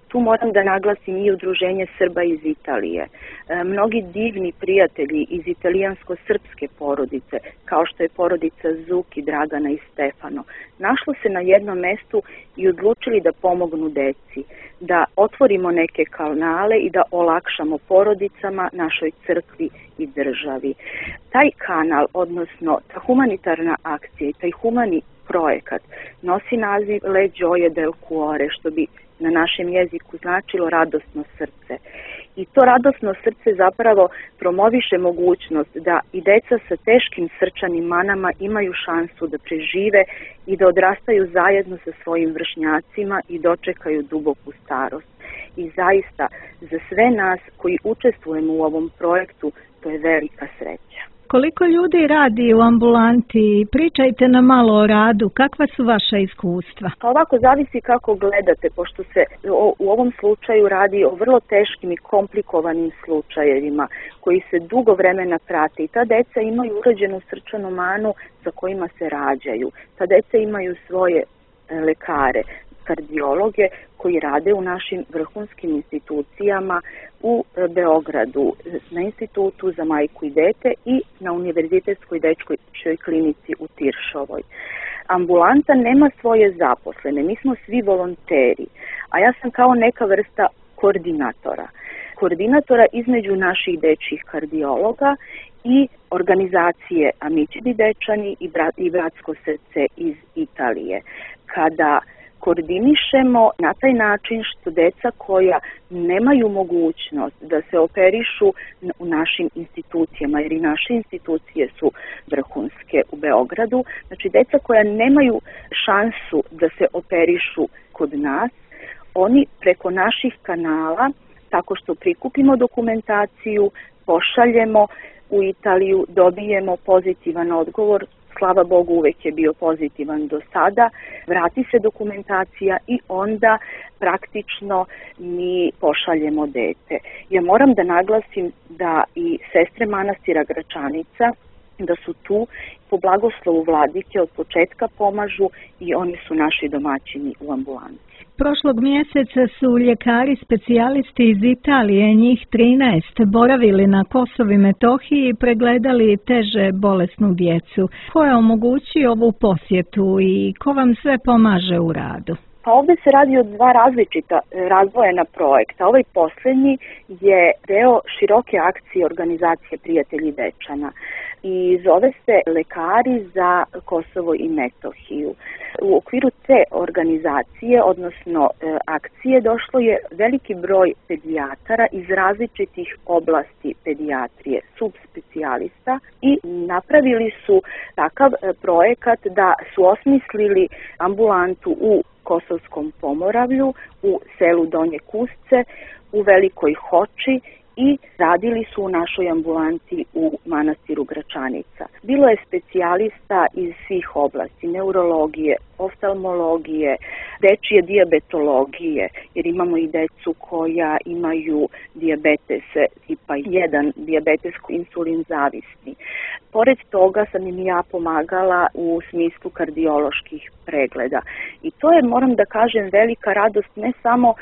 Tu moram da naglasim i Udruženje Srba iz Italije. Mnogi divni prijatelji iz italijansko-srpske porodice, kao što je porodica Zuki, Dragana i Stefano, našlo se na jednom mestu i odlučili da pomognu deci, da otvorimo neke kanale i da olakšamo porodicama, našoj crkvi i državi. Taj kanal, odnosno ta humanitarna akcija i taj humani projekat nosi naziv Le Gioie del Cuore, što bi na našem jeziku značilo radosno srce. I to radosno srce zapravo promoviše mogućnost da i deca sa teškim srčanim manama imaju šansu da prežive i da odrastaju zajedno sa svojim vršnjacima i dočekaju duboku starost. I zaista, za sve nas koji učestvujemo u ovom projektu, to je velika sreća. Koliko ljudi radi u ambulanti? Pričajte nam malo o radu. Kakva su vaša iskustva? Pa ovako zavisi kako gledate, pošto se u ovom slučaju radi o vrlo teškim i komplikovanim slučajevima koji se dugo vremena prate i ta deca imaju urađenu srčanu manu sa kojima se rađaju. Ta deca imaju svoje lekare, kardiologe koji rade u našim vrhunskim institucijama u Beogradu, na Institutu za majku i dete i na Univerzitetskoj dečjoj klinici u Tiršovoj. Ambulanta nema svoje zaposlene, mi smo svi volonteri, a ja sam kao neka vrsta koordinatora. Koordinatora između naših dečjih kardiologa i organizacije Amici di Dečani i, brat, i Bratsko srce iz Italije. Kada koordinišemo na taj način što deca koja nemaju mogućnost da se operišu u našim institucijama, jer i naše institucije su vrhunske u Beogradu, znači deca koja nemaju šansu da se operišu kod nas, oni preko naših kanala, tako što prikupimo dokumentaciju, pošaljemo u Italiju, dobijemo pozitivan odgovor, slava Bogu uvek je bio pozitivan do sada, vrati se dokumentacija i onda praktično mi pošaljemo dete. Ja moram da naglasim da i sestre manastira Gračanica, da su tu po blagoslovu vladike od početka pomažu i oni su naši domaćini u ambulanti. Prošlog mjeseca su ljekari specijalisti iz Italije, njih trinaest, boravili na Kosovu i Metohiji i pregledali teže bolesnu djecu. Ko je omogućio ovu posjetu i ko vam sve pomaže u radu? Pa ovdje se radi o dva različita razvojena projekta. Ovaj posljednji je deo široke akcije organizacije Prijatelji Dečana i zove se Lekari za Kosovo i Metohiju. U okviru te organizacije, odnosno e, akcije, došlo je veliki broj pedijatara iz različitih oblasti pedijatrije, subspecijalista i napravili su takav e, projekat da su osmislili ambulantu u Kosovskom Pomoravlju, u selu Donje Kusce, u Velikoj Hoči i radili su u našoj ambulanti u manastiru Gračanica. Bilo je specijalista iz svih oblasti, neurologije, oftalmologije, dečije dijabetologije, jer imamo i decu koja imaju dijabetes tipa jedan, dijabetes insulin zavisni. Pored toga sam im ja pomagala u smislu kardioloških pregleda. I to je, moram da kažem, velika radost ne samo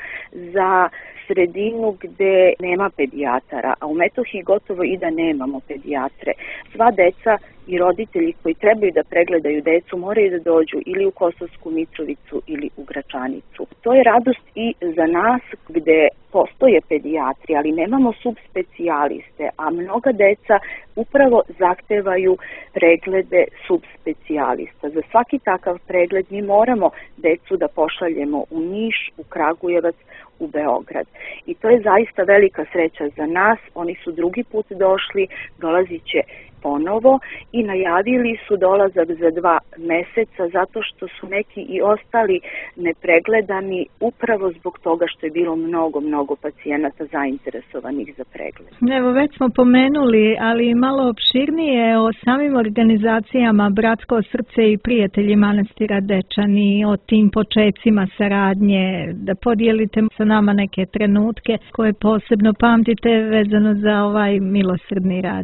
za sredinu gde nema pedijatara, a u Metohiji gotovo i da nemamo pedijatre. Sva deca i roditelji koji trebaju da pregledaju decu moraju da dođu ili u Kosovsku Mitrovicu ili u Gračanicu. To je radost i za nas gde postoje pedijatri, ali nemamo subspecijaliste, a mnoga deca upravo zahtevaju preglede subspecijalista. Za svaki takav pregled mi moramo decu da pošaljemo u Niš, u Kragujevac, u Beograd. I to je zaista velika sreća za nas. Oni su drugi put došli, dolazit će ponovo i najavili su dolazak za dva meseca zato što su neki i ostali nepregledani upravo zbog toga što je bilo mnogo, mnogo pacijenata zainteresovanih za pregled. Evo, već smo pomenuli, ali malo opširnije o samim organizacijama Bratsko srce i Prijatelji manastira Dečani, o tim počecima saradnje, da podijelite sa nama neke trenutke koje posebno pamtite vezano za ovaj milosrdni rad.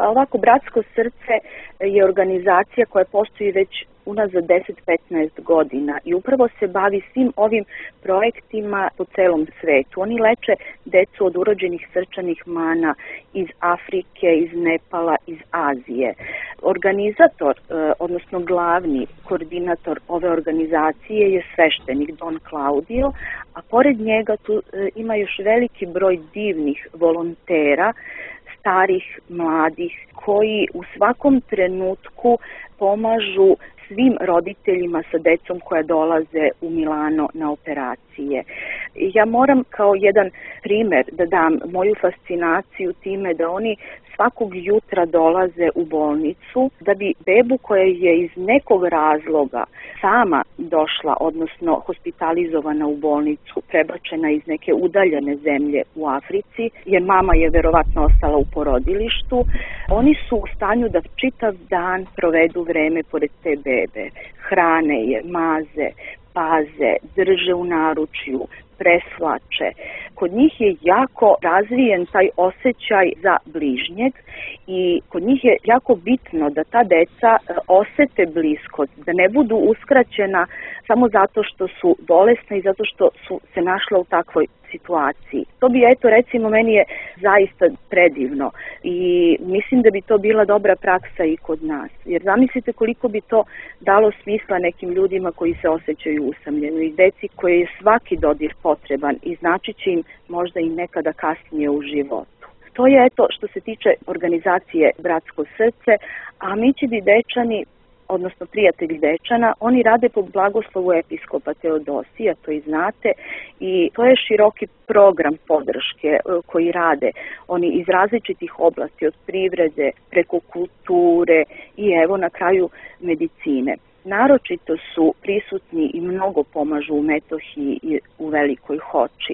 Pa ovako, Bratsko srce je organizacija koja postoji već unazad deset do petnaest godina i upravo se bavi svim ovim projektima po celom svetu. Oni leče decu od urođenih srčanih mana iz Afrike, iz Nepala, iz Azije. Organizator, odnosno glavni koordinator ove organizacije je sveštenik Don Claudio, a pored njega tu ima još veliki broj divnih volontera, starih, mladih, koji u svakom trenutku pomažu svim roditeljima sa decom koja dolaze u Milano na operacije. Ja moram kao jedan primer da dam moju fascinaciju time da oni svakog jutra dolaze u bolnicu da bi bebu koja je iz nekog razloga sama došla, odnosno hospitalizovana u bolnicu, prebačena iz neke udaljene zemlje u Africi, jer mama je verovatno ostala u porodilištu, oni su u stanju da čitav dan provedu vreme pored te bebe. Hrane je, maze, paze, drže u naručju, preslače. Kod njih je jako razvijen taj osjećaj za bližnjeg i kod njih je jako bitno da ta deca osete bliskost, da ne budu uskraćena samo zato što su bolesna i zato što su se našla u takvoj situaciji. To bi, eto, recimo, meni je zaista predivno i mislim da bi to bila dobra praksa i kod nas. Jer zamislite koliko bi to dalo smisla nekim ljudima koji se osjećaju usamljeno i deci koje je svaki dodir potreban i znači će im možda i nekada kasnije u životu. To je, eto, što se tiče organizacije Bratsko srce, a Mićidi Dečani, odnosno prijatelji Dečana, oni rade po blagoslovu episkopa Teodosija, to i znate, i to je široki program podrške koji rade. Oni iz različitih oblasti, od privrede, preko kulture i evo na kraju medicine. Naročito su prisutni i mnogo pomažu u Metohiji i u Velikoj Hoči.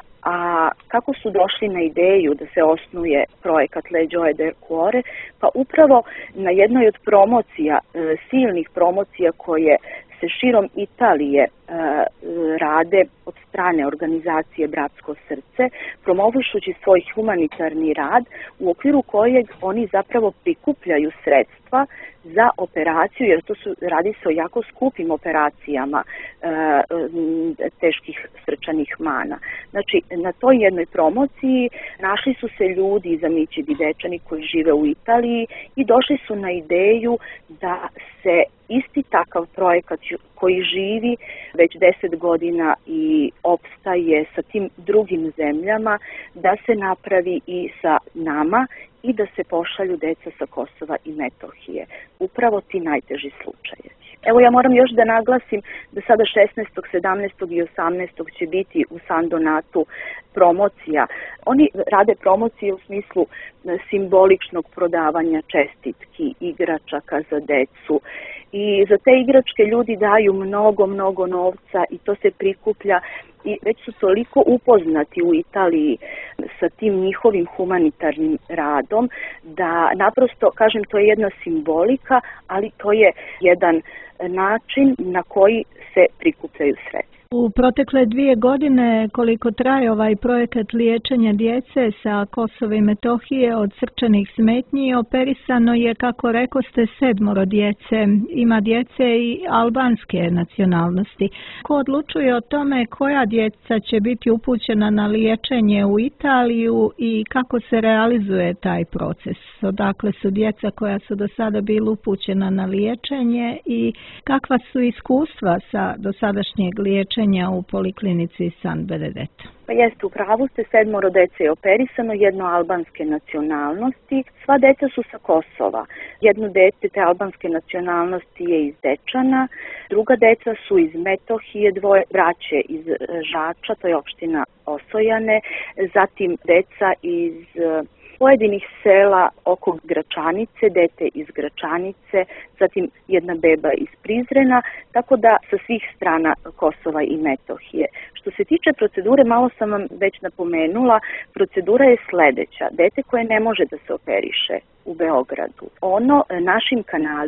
A kako su došli na ideju da se osnuje projekat Le Gioie del Cuore? Pa upravo na jednoj od promocija, silnih promocija koje se širom Italije e, rade od strane organizacije Bratsko srce, promovušući svoj humanitarni rad u okviru kojeg oni zapravo prikupljaju sredstva za operaciju, jer to su, radi se o jako skupim operacijama e, teških srčanih mana. Znači, na toj jednoj promociji našli su se ljudi iz Mićidi Dečani koji žive u Italiji i došli su na ideju da se isti takav projekat koji živi već deset godina i opstaje sa tim drugim zemljama, da se napravi i sa nama i da se pošalju deca sa Kosova i Metohije. Upravo ti najteži slučajevi. Evo, ja moram još da naglasim da sada šesnaestog, sedamnaestog i osamnaestog će biti u San Donatu promocija. Oni rade promocije u smislu simboličnog prodavanja čestitki, igračaka za decu. I za te igračke ljudi daju mnogo, mnogo novca i to se prikuplja i već su toliko upoznati u Italiji sa tim njihovim humanitarnim radom da naprosto, kažem, to je jedna simbolika, ali to je jedan način na koji se prikupljaju sredstva. U protekle dvije godine koliko traje ovaj projekat liječenja djece sa Kosova i Metohije od srčanih smetnji, operisano je, kako rekoste, sedmoro djece. Ima djece i albanske nacionalnosti. Ko odlučuje o tome koja djeca će biti upućena na liječenje u Italiju i kako se realizuje taj proces? Odakle su djeca koja su do sada bili upućena na liječenje i kakva su iskustva sa dosadašnjeg liječenja u poliklinici San Benedetto? Pa jeste, u pravu ste, sedmoro dece je operisano, jedno albanske nacionalnosti, sva deca su sa Kosova. Jedno dete te albanske nacionalnosti je iz Dečana, druga deca su iz Metohije, dvoje braće iz Žača, to je opština Osojane, zatim deca iz pojedinih sela oko Gračanice, dete iz Gračanice, zatim jedna beba iz Prizrena, tako da sa svih strana Kosova i Metohije. Što se tiče procedure, malo sam vam već napomenula, procedura je sledeća. Dete koje ne može da se operiše u Beogradu, ono našim kanalima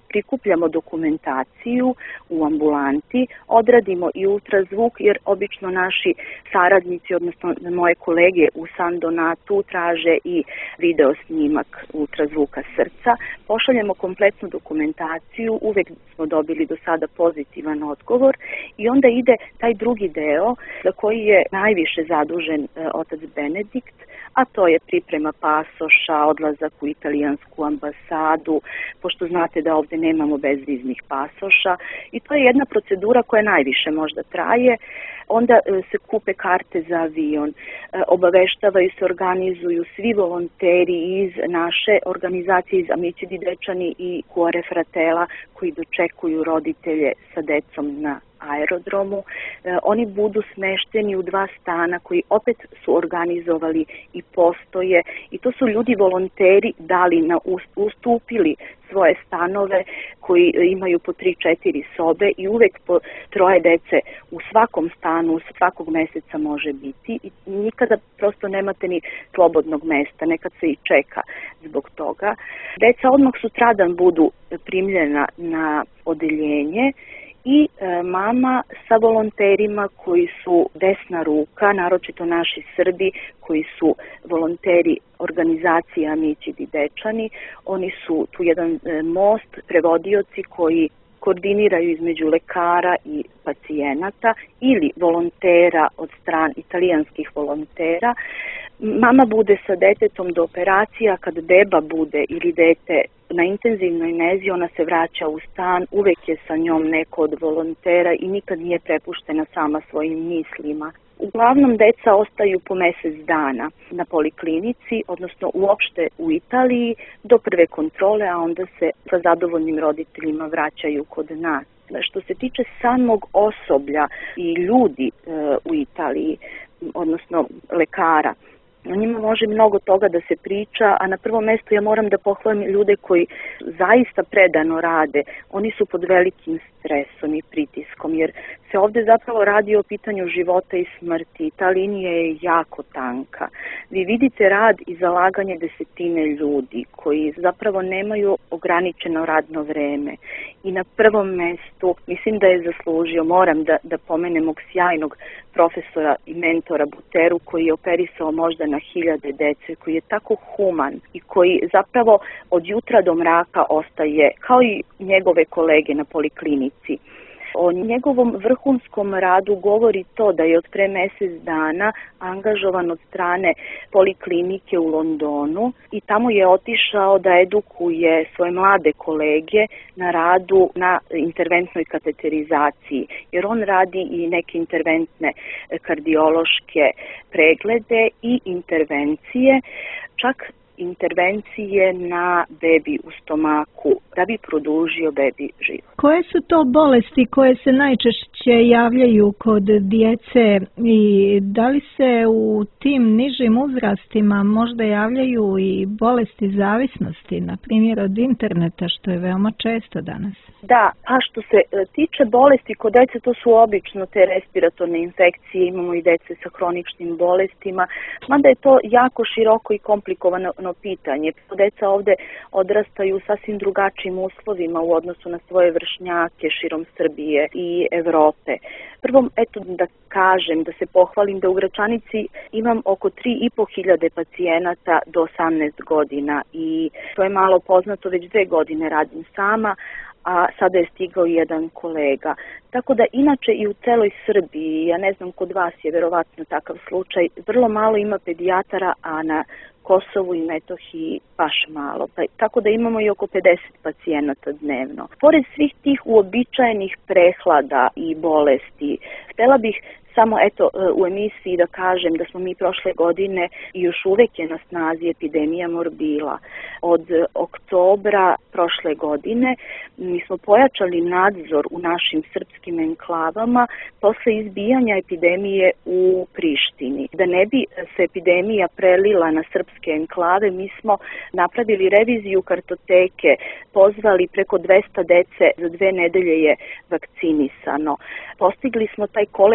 prikupljamo dokumentaciju u ambulanti, odradimo i ultrazvuk, jer obično naši saradnici, odnosno moje kolege u San Donatu traže i video snimak ultrazvuka srca. Pošaljemo kompletnu dokumentaciju, uvek smo dobili do sada pozitivan odgovor i onda ide taj drugi deo za koji je najviše zadužen otac Benedikt, a to je priprema pasoša, odlazak u italijansku ambasadu, pošto znate da ovde nemamo bezviznih pasoša i to je jedna procedura koja najviše možda traje. Onda se kupe karte za avion, obaveštavaju se, organizuju svi volonteri iz naše organizacije, iz Amici di Dečani i Cuore Fratela, koji dočekuju roditelje sa decom na aerodromu. Oni budu smešteni u dva stana koji opet su organizovali i postoje i to su ljudi volonteri dali na ustupili svoje stanove koji imaju po tri četiri sobe i uvek po troje dece u svakom stanu svakog meseca može biti i nikada prosto nemate ni slobodnog mesta, nekad se i čeka zbog toga. Deca odmah sutradan budu primljena na odeljenje i e, mama sa volonterima koji su desna ruka, naročito naši Srbi koji su volonteri organizacije Amici di Dečani. Oni su tu jedan e, most, prevodioci koji koordiniraju između lekara i pacijenata ili volontera od stran italijanskih volontera. Mama bude sa detetom do operacija, kad beba bude ili dete na intenzivnoj nezi, ona se vraća u stan, uvek je sa njom neko od volontera i nikad nije prepuštena sama svojim mislima. Uglavnom, deca ostaju po mesec dana na poliklinici, odnosno uopšte u Italiji, do prve kontrole, a onda se sa zadovoljnim roditeljima vraćaju kod nas. Što se tiče samog osoblja i ljudi e, u Italiji, odnosno lekara, o njima može mnogo toga da se priča, a na prvom mestu ja moram da pohvalim ljude koji zaista predano rade. Oni su pod velikim stresom i pritiskom, jer se ovde zapravo radi o pitanju života i smrti. Ta linija je jako tanka. Vi vidite rad i zalaganje desetine ljudi koji zapravo nemaju ograničeno radno vreme. I na prvom mestu, mislim da je zaslužio, moram da, da pomenem mog sjajnog profesora i mentora Buteru, koji je operisao možda na hiljade dece, koji je tako human i koji zapravo od jutra do mraka ostaje, kao i njegove kolege na poliklinici. O njegovom vrhunskom radu govori to da je od pre mesec dana angažovan od strane poliklinike u Londonu i tamo je otišao da edukuje svoje mlade kolege na radu na interventnoj kateterizaciji, jer on radi i neke interventne kardiološke preglede i intervencije, čak intervencije na bebi u stomaku da bi produžio bebi život. Koje su to bolesti koje se najčešće javljaju kod djece i da li se u tim nižim uzrastima možda javljaju i bolesti zavisnosti, na primjer od interneta, što je veoma često danas? Da, a što se tiče bolesti kod dece, to su obično te respiratorne infekcije, imamo i dece sa hroničnim bolestima, mada je to jako široko i komplikovano pitanje. Deca ovde odrastaju u sasvim drugačijim uslovima u odnosu na svoje vršnjake širom Srbije i Evrope. Prvo, eto da kažem, da se pohvalim da u Gračanici imam oko tri i po hiljade pacijenata do osamnaest godina i to je malo poznato, već dve godine radim sama, a sada je stigao jedan kolega. Tako da inače i u celoj Srbiji, ja ne znam, kod vas je verovatno takav slučaj, vrlo malo ima pedijatara, a na Kosovu i Metohiji baš malo. Pa, tako da imamo i oko pedeset pacijenata dnevno. Pored svih tih uobičajenih prehlada i bolesti, htela bih samo eto u emisiji da kažem da smo mi prošle godine i još uvek je na snazi epidemija morbila. Od oktobra prošle godine mi smo pojačali nadzor u našim srpskim enklavama posle izbijanja epidemije u Prištini. Da ne bi se epidemija prelila na srpske enklave, mi smo napravili reviziju kartoteke, pozvali preko dvesta dece, za dve nedelje je vakcinisano. Postigli smo taj kolektivni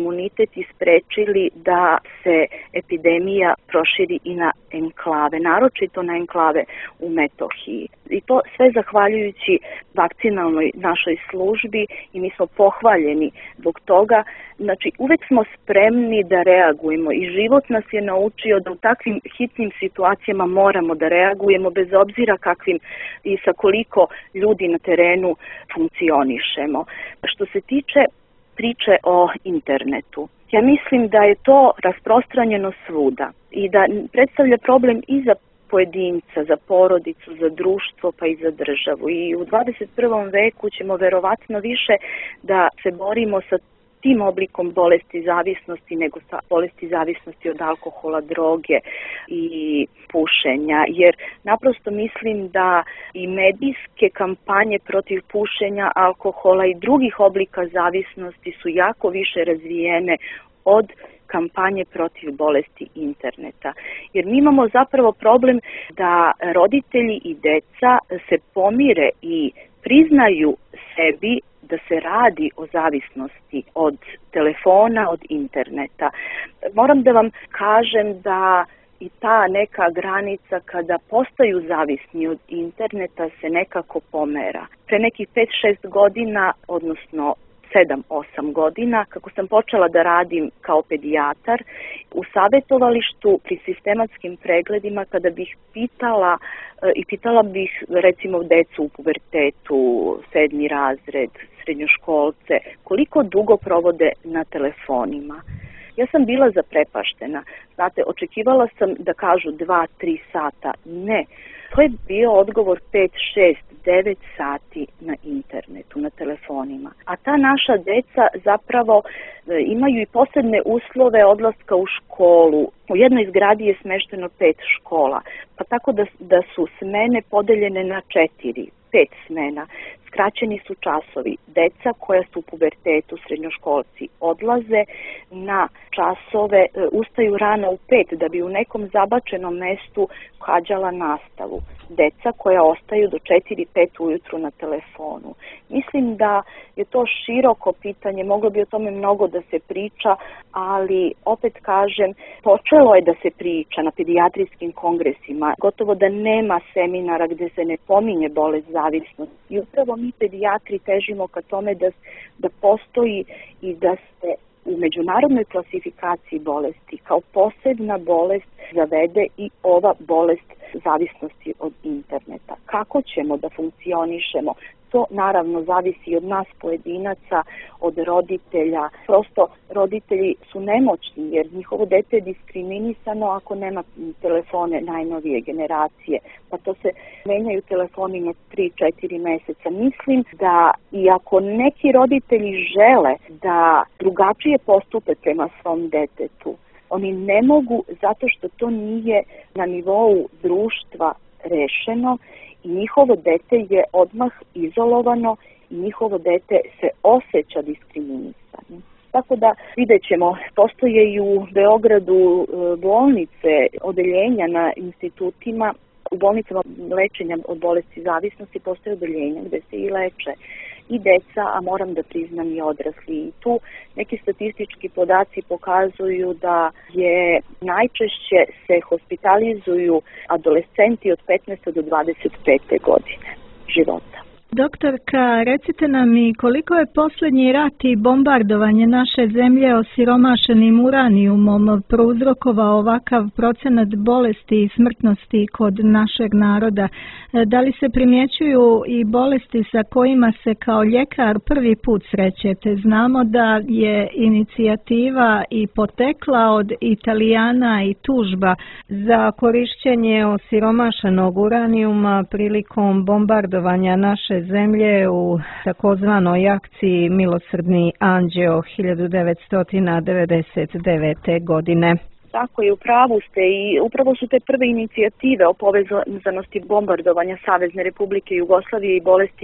imunitet i sprečili da se epidemija proširi i na enklave, naročito na enklave u Metohiji. I to sve zahvaljujući vakcinalnoj našoj službi i mi smo pohvaljeni zbog toga. Znači, uvek smo spremni da reagujemo i život nas je naučio da u takvim hitnim situacijama moramo da reagujemo bez obzira kakvim i sa koliko ljudi na terenu funkcionišemo. Što se tiče priče o internetu, ja mislim da je to rasprostranjeno svuda i da predstavlja problem i za pojedinca, za porodicu, za društvo pa i za državu. I u dvadeset prvom veku ćemo verovatno više da se borimo sa tim oblikom bolesti zavisnosti nego sa bolesti zavisnosti od alkohola, droge i pušenja, jer naprosto mislim da i medijske kampanje protiv pušenja, alkohola i drugih oblika zavisnosti su jako više razvijene od kampanje protiv bolesti interneta. Jer mi imamo zapravo problem da roditelji i deca se pomire i priznaju sebi da se radi o zavisnosti od telefona, od interneta. Moram da vam kažem da i ta neka granica kada postaju zavisni od interneta se nekako pomera. Pre nekih pet šest godina, odnosno sedam osam godina, kako sam počela da radim kao pedijatar, u savjetovalištu pri sistematskim pregledima kada bih pitala i pitala bih recimo decu u pubertetu, sedmi razred, srednjoškolce, koliko dugo provode na telefonima. Ja sam bila zaprepaštena. Znate, očekivala sam da kažu dva tri sata. Ne. To je bio odgovor pet šest devet sati na internetu, na telefonima. A ta naša deca zapravo imaju i posebne uslove odlaska u školu. U jednoj zgradi je smešteno pet škola, pa tako da, da su smene podeljene na četiri, pet smena. Skraćeni su časovi. Deca koja su u pubertetu, srednjoškolci, odlaze na časove, ustaju rano u pet da bi u nekom zabačenom mestu hađala nastavu. Deca koja ostaju do četiri pet ujutru na telefonu. Mislim da je to široko pitanje, moglo bi o tome mnogo da se priča, ali opet kažem, počelo je da se priča na pedijatrijskim kongresima, gotovo da nema seminara gde se ne pominje bolest zavisnosti. I upravo mi pedijatri težimo ka tome da, da postoji i da se u međunarodnoj klasifikaciji bolesti kao posebna bolest zavede i ova bolest zavisnosti od interneta. Kako ćemo da funkcionišemo? To naravno zavisi od nas pojedinaca, od roditelja. Prosto roditelji su nemoćni jer njihovo dete je diskriminisano ako nema telefone najnovije generacije. Pa to se menjaju telefoni na tri četiri meseca. Mislim da i ako neki roditelji žele da drugačije postupe prema svom detetu, oni ne mogu zato što to nije na nivou društva rešeno i njihovo dete je odmah izolovano i njihovo dete se osjeća diskriminisano. Tako da vidjet ćemo, postoje i u Beogradu bolnice, odeljenja na institutima, u bolnicama lečenja od bolesti zavisnosti postoje odeljenja gde se i leče i deca, a moram da priznam i odrasli. I tu neki statistički podaci pokazuju da je najčešće se hospitalizuju adolescenti od petnaeste do dvadeset pete godine života. Doktorka, recite nam i koliko je posljednji rat i bombardovanje naše zemlje osiromašenim uranijumom prouzrokovao ovakav procenat bolesti i smrtnosti kod našeg naroda? Da li se primjećuju i bolesti sa kojima se kao ljekar prvi put srećete? Znamo da je inicijativa i potekla od Italijana i tužba za korišćenje osiromašenog uranijuma prilikom bombardovanja naše zemlje u takozvanoj akciji Milosrdni anđeo hiljadu devetsto devedeset devete. godine. Tako je, u pravu ste i upravo su te prve inicijative o povezanosti bombardovanja Savezne Republike Jugoslavije i bolesti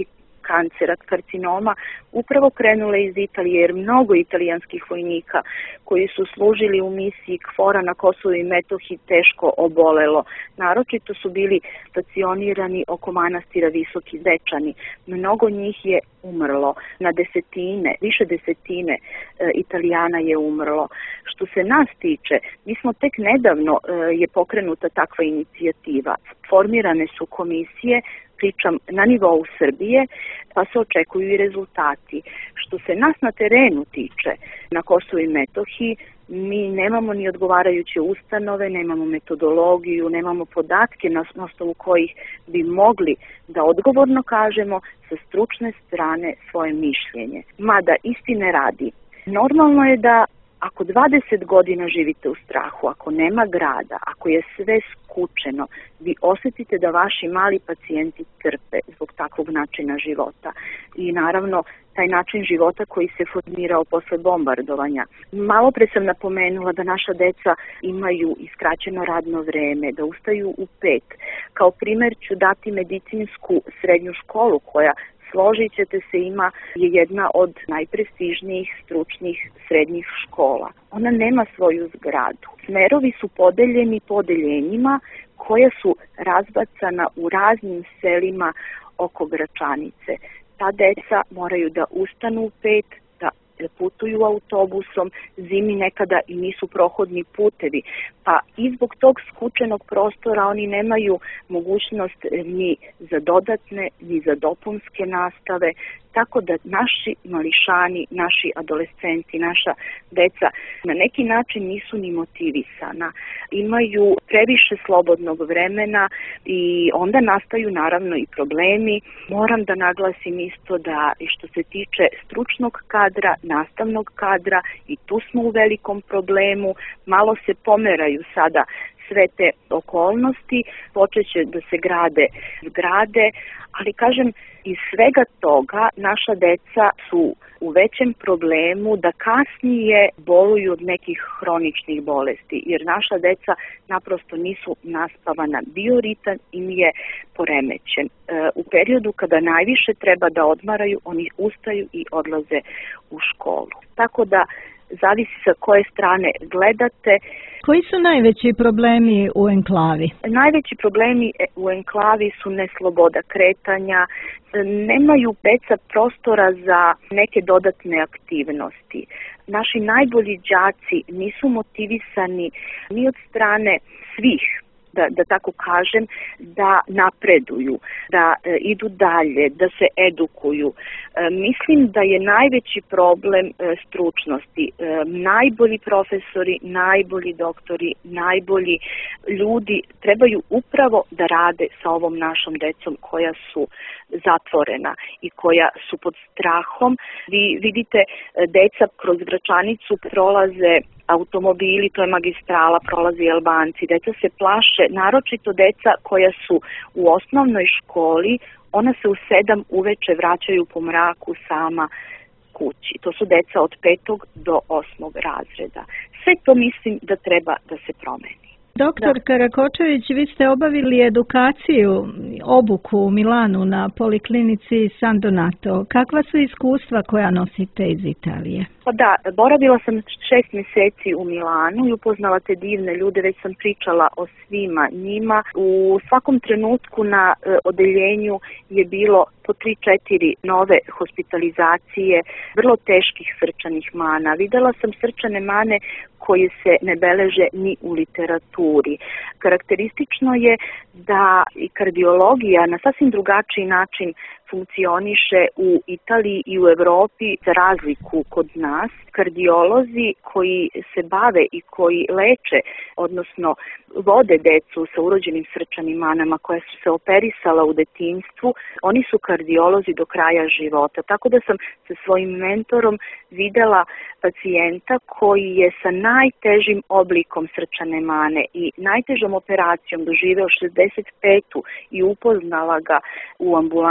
kancera, karcinoma, upravo krenule iz Italije, jer mnogo italijanskih vojnika koji su služili u misiji KFOR-a na Kosovu i Metohiji teško obolelo. Naročito su bili stacionirani oko manastira Visoki Dečani. Mnogo njih je umrlo, na desetine, više desetine e, Italijana je umrlo. Što se nas tiče, mi smo tek nedavno e, je pokrenuta takva inicijativa. Formirane su komisije, pričam na nivou Srbije, pa se očekuju i rezultati. Što se nas na terenu tiče, na Kosovu i Metohiji, mi nemamo ni odgovarajuće ustanove, nemamo metodologiju, nemamo podatke na osnovu kojih bi mogli da odgovorno kažemo sa stručne strane svoje mišljenje. Mada istine radi, normalno je da ako dvadeset godina živite u strahu, ako nema grada, ako je sve skučeno, vi osjetite da vaši mali pacijenti trpe zbog takvog načina života. I naravno, taj način života koji se formirao posle bombardovanja. Malo pre sam napomenula da naša deca imaju iskraćeno radno vreme, da ustaju u pet. Kao primer ću dati medicinsku srednju školu koja, složit ćete se, ima je jedna od najprestižnijih stručnih srednjih škola. Ona nema svoju zgradu. Smerovi su podeljeni podeljenjima koja su razbacana u raznim selima oko Gračanice. Ta deca moraju da ustanu u pet, da putuju autobusom, zimi nekada i nisu prohodni putevi, pa i zbog tog skučenog prostora oni nemaju mogućnost ni za dodatne, ni za dopunske nastave, tako da naši mališani, naši adolescenti, naša deca na neki način nisu ni motivisana. Imaju previše slobodnog vremena i onda nastaju naravno i problemi. Moram da naglasim isto da i što se tiče stručnog kadra, nastavnog kadra, i tu smo u velikom problemu. Malo se pomeraju sada sve te okolnosti, počeće da se grade zgrade, ali kažem, iz svega toga naša deca su u većem problemu da kasnije boluju od nekih hroničnih bolesti, jer naša deca naprosto nisu naspavana, bioritam im je poremećen. E, u periodu kada najviše treba da odmaraju, oni ustaju i odlaze u školu. Tako da zavisi sa koje strane gledate. Koji su najveći problemi u enklavi? Najveći problemi u enklavi su nesloboda kretanja, nemaju deca prostora za neke dodatne aktivnosti. Naši najbolji đaci nisu motivisani ni od strane svih, da, da tako kažem, da napreduju, da e, idu dalje, da se edukuju. E, mislim da je najveći problem e, stručnosti. E, najbolji profesori, najbolji doktori, najbolji ljudi trebaju upravo da rade sa ovom našom decom koja su zatvorena i koja su pod strahom. Vi vidite, deca kroz Gračanicu prolaze automobili, to je magistrala, prolazi Albanci, deca se plaše, naročito deca koja su u osnovnoj školi, ona se u sedam uveče vraćaju po mraku sama kući. To su deca od petog do osmog razreda. Sve to mislim da treba da se promeni. Doktor da. Karakočević, vi ste obavili edukaciju, obuku u Milanu na poliklinici San Donato. Kakva su iskustva koja nosite iz Italije? Pa da, boravila sam šest mjeseci u Milanu i upoznala te divne ljude, već sam pričala o svima njima. U svakom trenutku na e, odeljenju je bilo po tri četiri nove hospitalizacije, vrlo teških srčanih mana. Videla sam srčane mane koje se ne beleže ni u literaturi. Karakteristično je da i kardiologija na sasvim drugačiji način funkcioniše u Italiji i u Evropi, za razliku kod nas. Kardiolozi koji se bave i koji leče, odnosno vode decu sa urođenim srčanim manama koja su se operisala u detinjstvu, oni su kardiolozi do kraja života. Tako da sam sa svojim mentorom videla pacijenta koji je sa najtežim oblikom srčane mane i najtežom operacijom doživeo šezdeset petu i upoznala ga u ambulanti na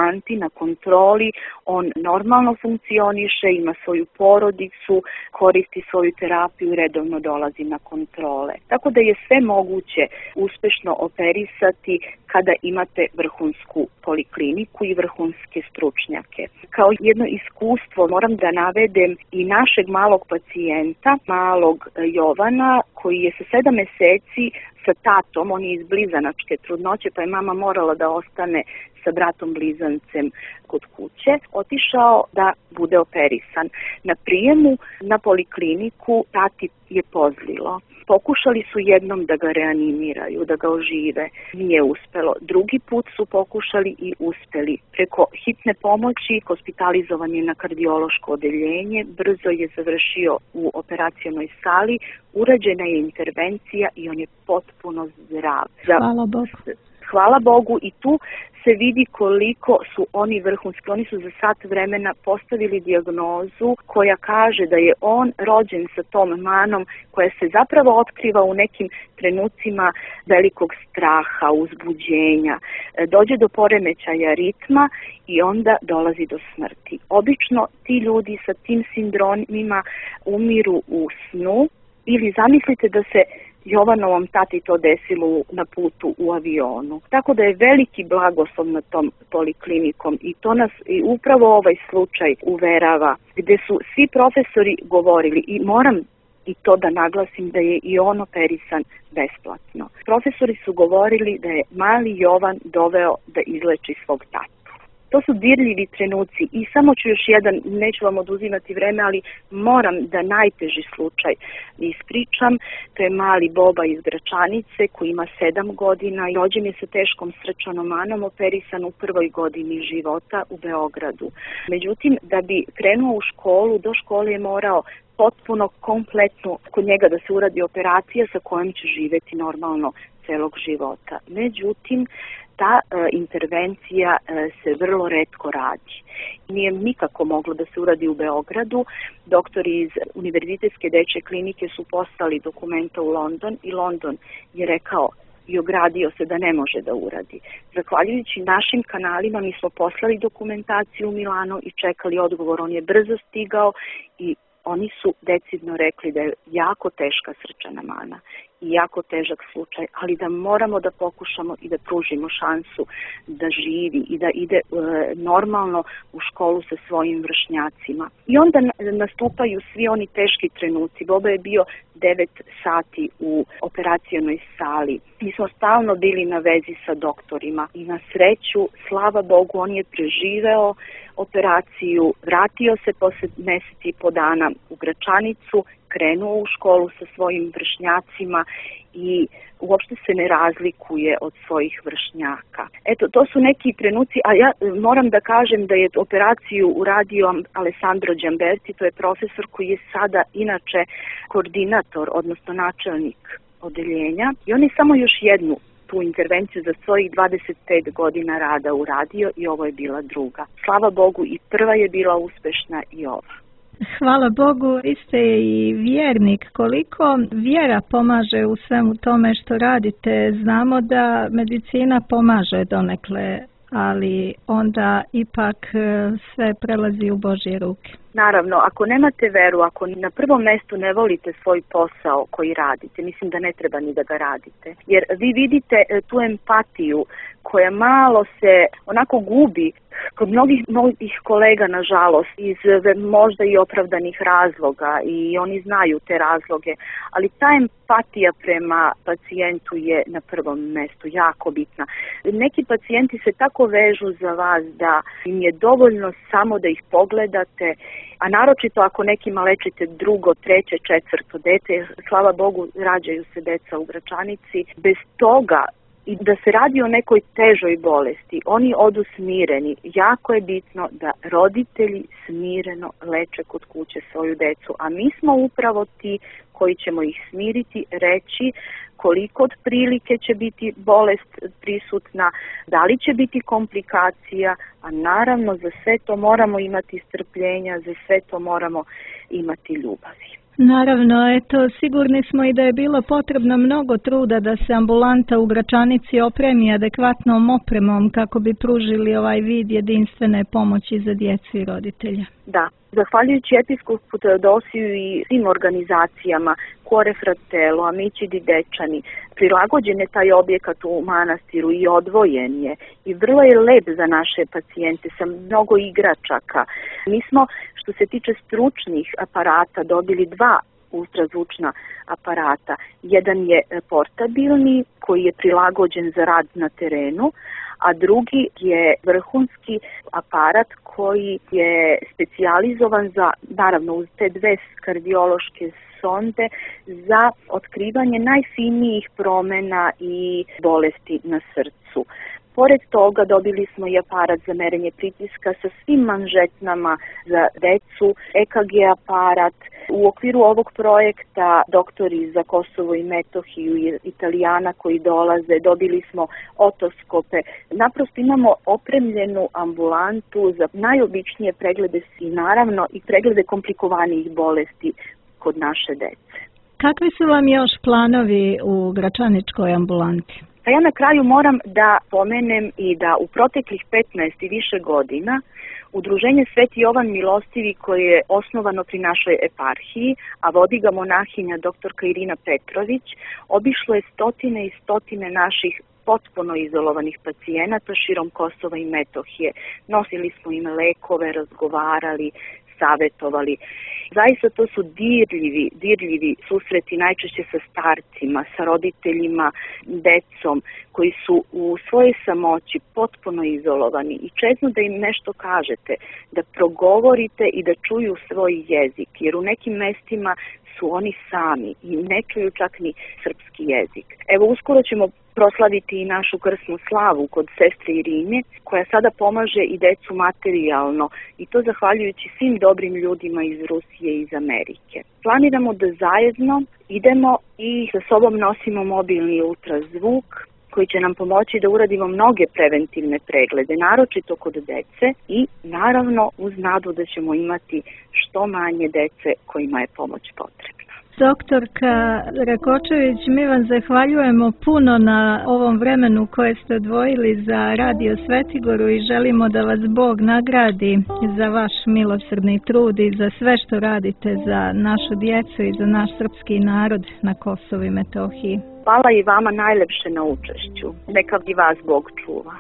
na kontroli, on normalno funkcioniše, ima svoju porodicu, koristi svoju terapiju i redovno dolazi na kontrole. Tako da je sve moguće uspešno operisati kada imate vrhunsku polikliniku i vrhunske stručnjake. Kao jedno iskustvo moram da navedem i našeg malog pacijenta, malog Jovana, koji je sa sedam meseci sa tatom, on je iz blizanačke trudnoće, pa je mama morala da ostane sa bratom blizancem kod kuće, otišao da bude operisan. Na prijemu na polikliniku tati je pozlilo. Pokušali su jednom da ga reanimiraju, da ga ožive. Nije uspelo. Drugi put su pokušali i uspeli. Preko hitne pomoći hospitalizovan je na kardiološko odeljenje, brzo je završio u operacionoj sali, urađena je intervencija i on je potpuno zdrav. Hvala Bogu. Hvala Bogu i tu se vidi koliko su oni vrhunski. Oni su za sat vremena postavili dijagnozu koja kaže da je on rođen sa tom manom koja se zapravo otkriva u nekim trenucima velikog straha, uzbuđenja. Dođe do poremećaja ritma i onda dolazi do smrti. Obično ti ljudi sa tim sindromima umiru u snu ili zamislite da se Jovanovom tati to desilo na putu u avionu. Tako da je veliki blagoslov na tom poliklinikom i to nas i upravo ovaj slučaj uverava, gde su svi profesori govorili i moram i to da naglasim da je i on operisan besplatno. Profesori su govorili da je mali Jovan doveo da izleči svog tatu. To su dirljivi trenuci i samo ću još jedan, neću vam oduzimati vreme, ali moram da najteži slučaj ispričam. To je mali Boba iz Gračanice koji ima sedam godina i rođen je sa teškom srčanom manom, operisan u prvoj godini života u Beogradu. Međutim, da bi krenuo u školu, do škole je morao potpuno kompletno kod njega da se uradi operacija sa kojom će živeti normalno celog života. Međutim, ta e, intervencija e, se vrlo retko radi. Nije nikako moglo da se uradi u Beogradu. Doktori iz Univerzitetske dečje klinike su poslali dokumenta u London i London je rekao i ogradio se da ne može da uradi. Zahvaljujući našim kanalima mi smo poslali dokumentaciju u Milano i čekali odgovor. On je brzo stigao i oni su decidno rekli da je jako teška srčana mana i jako težak slučaj, ali da moramo da pokušamo i da pružimo šansu da živi i da ide e, normalno u školu sa svojim vršnjacima. I onda nastupaju svi oni teški trenuci. Boba je bio devet sati u operacionoj sali. Mi smo stalno bili na vezi sa doktorima i na sreću, slava Bogu, on je preživeo operaciju, vratio se posle mesec i po dana u Gračanicu, krenuo u školu sa svojim vršnjacima i uopšte se ne razlikuje od svojih vršnjaka. Eto, to su neki trenuci, a ja moram da kažem da je operaciju uradio Alessandro Giamberti, to je profesor koji je sada inače koordinator, odnosno načelnik odeljenja i on je samo još jednu tu intervenciju za svojih dvadeset pet godina rada uradio i ovo je bila druga. Slava Bogu, i prva je bila uspešna i ova. Hvala Bogu, vi ste i vjernik. Koliko vjera pomaže u svemu tome što radite? Znamo da medicina pomaže donekle, ali onda ipak sve prelazi u Božje ruke. Naravno, ako nemate veru, ako na prvom mestu ne volite svoj posao koji radite, mislim da ne treba ni da ga radite. Jer vi vidite tu empatiju koja malo se onako gubi kod mnogih mnogih kolega, nažalost, iz možda i opravdanih razloga i oni znaju te razloge, ali ta empatija prema pacijentu je na prvom mestu jako bitna. Neki pacijenti se tako vežu za vas da im je dovoljno samo da ih pogledate, a naročito ako nekima lečite drugo, treće, četvrto dete, slava Bogu, rađaju se deca u Gračanici, bez toga i da se radi o nekoj težoj bolesti, oni odu smireni. Jako je bitno da roditelji smireno leče kod kuće svoju decu, a mi smo upravo ti koji ćemo ih smiriti, reći koliko od prilike će biti bolest prisutna, da li će biti komplikacija, a naravno za sve to moramo imati strpljenja, za sve to moramo imati ljubavi. Naravno, eto, sigurni smo i da je bilo potrebno mnogo truda da se ambulanta u Gračanici opremi adekvatnom opremom kako bi pružili ovaj vid jedinstvene pomoći za djecu i roditelja. Da, zahvaljujući episkopu Teodosiju i svim organizacijama, Cuore Fratello, Amici di Dečani, prilagođen je taj objekat u manastiru i odvojen je i vrlo je lep za naše pacijente sa mnogo igračaka. Mi smo, što se tiče stručnih aparata, dobili dva ultrazvučna aparata. Jedan je portabilni koji je prilagođen za rad na terenu, a drugi je vrhunski aparat koji je specijalizovan za, naravno uz te dve kardiološke sonde, za otkrivanje najfinijih promjena i bolesti na srcu. Pored toga dobili smo i aparat za merenje pritiska sa svim manžetnama za decu, E K G aparat. U okviru ovog projekta doktori za Kosovo i Metohiju i Italijana koji dolaze, dobili smo otoskope. Naprosto imamo opremljenu ambulantu za najobičnije preglede i naravno i preglede komplikovanijih bolesti kod naše dece. Kakvi su vam još planovi u Gračaničkoj ambulanti? A ja na kraju moram da pomenem i da u proteklih petnaest i više godina Udruženje Sveti Jovan Milostivi koje je osnovano pri našoj eparhiji, a vodi ga monahinja doktorka Irina Petrović, obišlo je stotine i stotine naših potpuno izolovanih pacijenata širom Kosova i Metohije. Nosili smo im lekove, razgovarali, savjetovali. Zaista to su dirljivi, dirljivi susreti najčešće sa starcima, sa roditeljima, decom koji su u svojoj samoći potpuno izolovani i čezno da im nešto kažete, da progovorite i da čuju svoj jezik, jer u nekim mestima su oni sami i ne čuju čak ni srpski jezik. Evo, uskoro ćemo proslaviti i našu krsnu slavu kod sestre Irine, koja sada pomaže i decu materijalno, i to zahvaljujući svim dobrim ljudima iz Rusije i iz Amerike. Planiramo da zajedno idemo i sa sobom nosimo mobilni ultrazvuk, koji će nam pomoći da uradimo mnoge preventivne preglede, naročito kod dece i naravno uz nadu da ćemo imati što manje dece kojima je pomoć potrebna. Doktorka Rakočević, mi vam zahvaljujemo puno na ovom vremenu koje ste odvojili za Radio Svetigoru i želimo da vas Bog nagradi za vaš milosrdni trud i za sve što radite za našu djecu i za naš srpski narod na Kosovu i Metohiji. Hvala i vama najlepše na učešću. Neka i vas Bog čuva.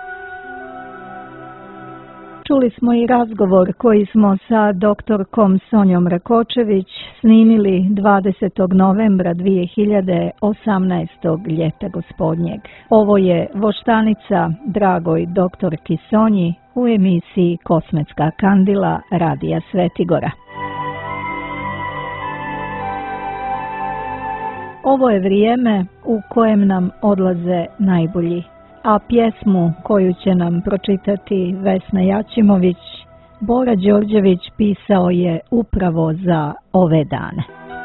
Čuli smo i razgovor koji smo sa doktorkom Sonjom Rakočević snimili dvadesetog novembra dvije hiljade osamnaestog ljeta gospodnjeg. Ovo je voštanica dragoj doktorki Sonji u emisiji Kosmetska kandila Radija Svetigora. Ovo je vrijeme u kojem nam odlaze najbolji, a pjesmu koju će nam pročitati Vesna Jačimović, Bora Đorđević pisao je upravo za ove dane.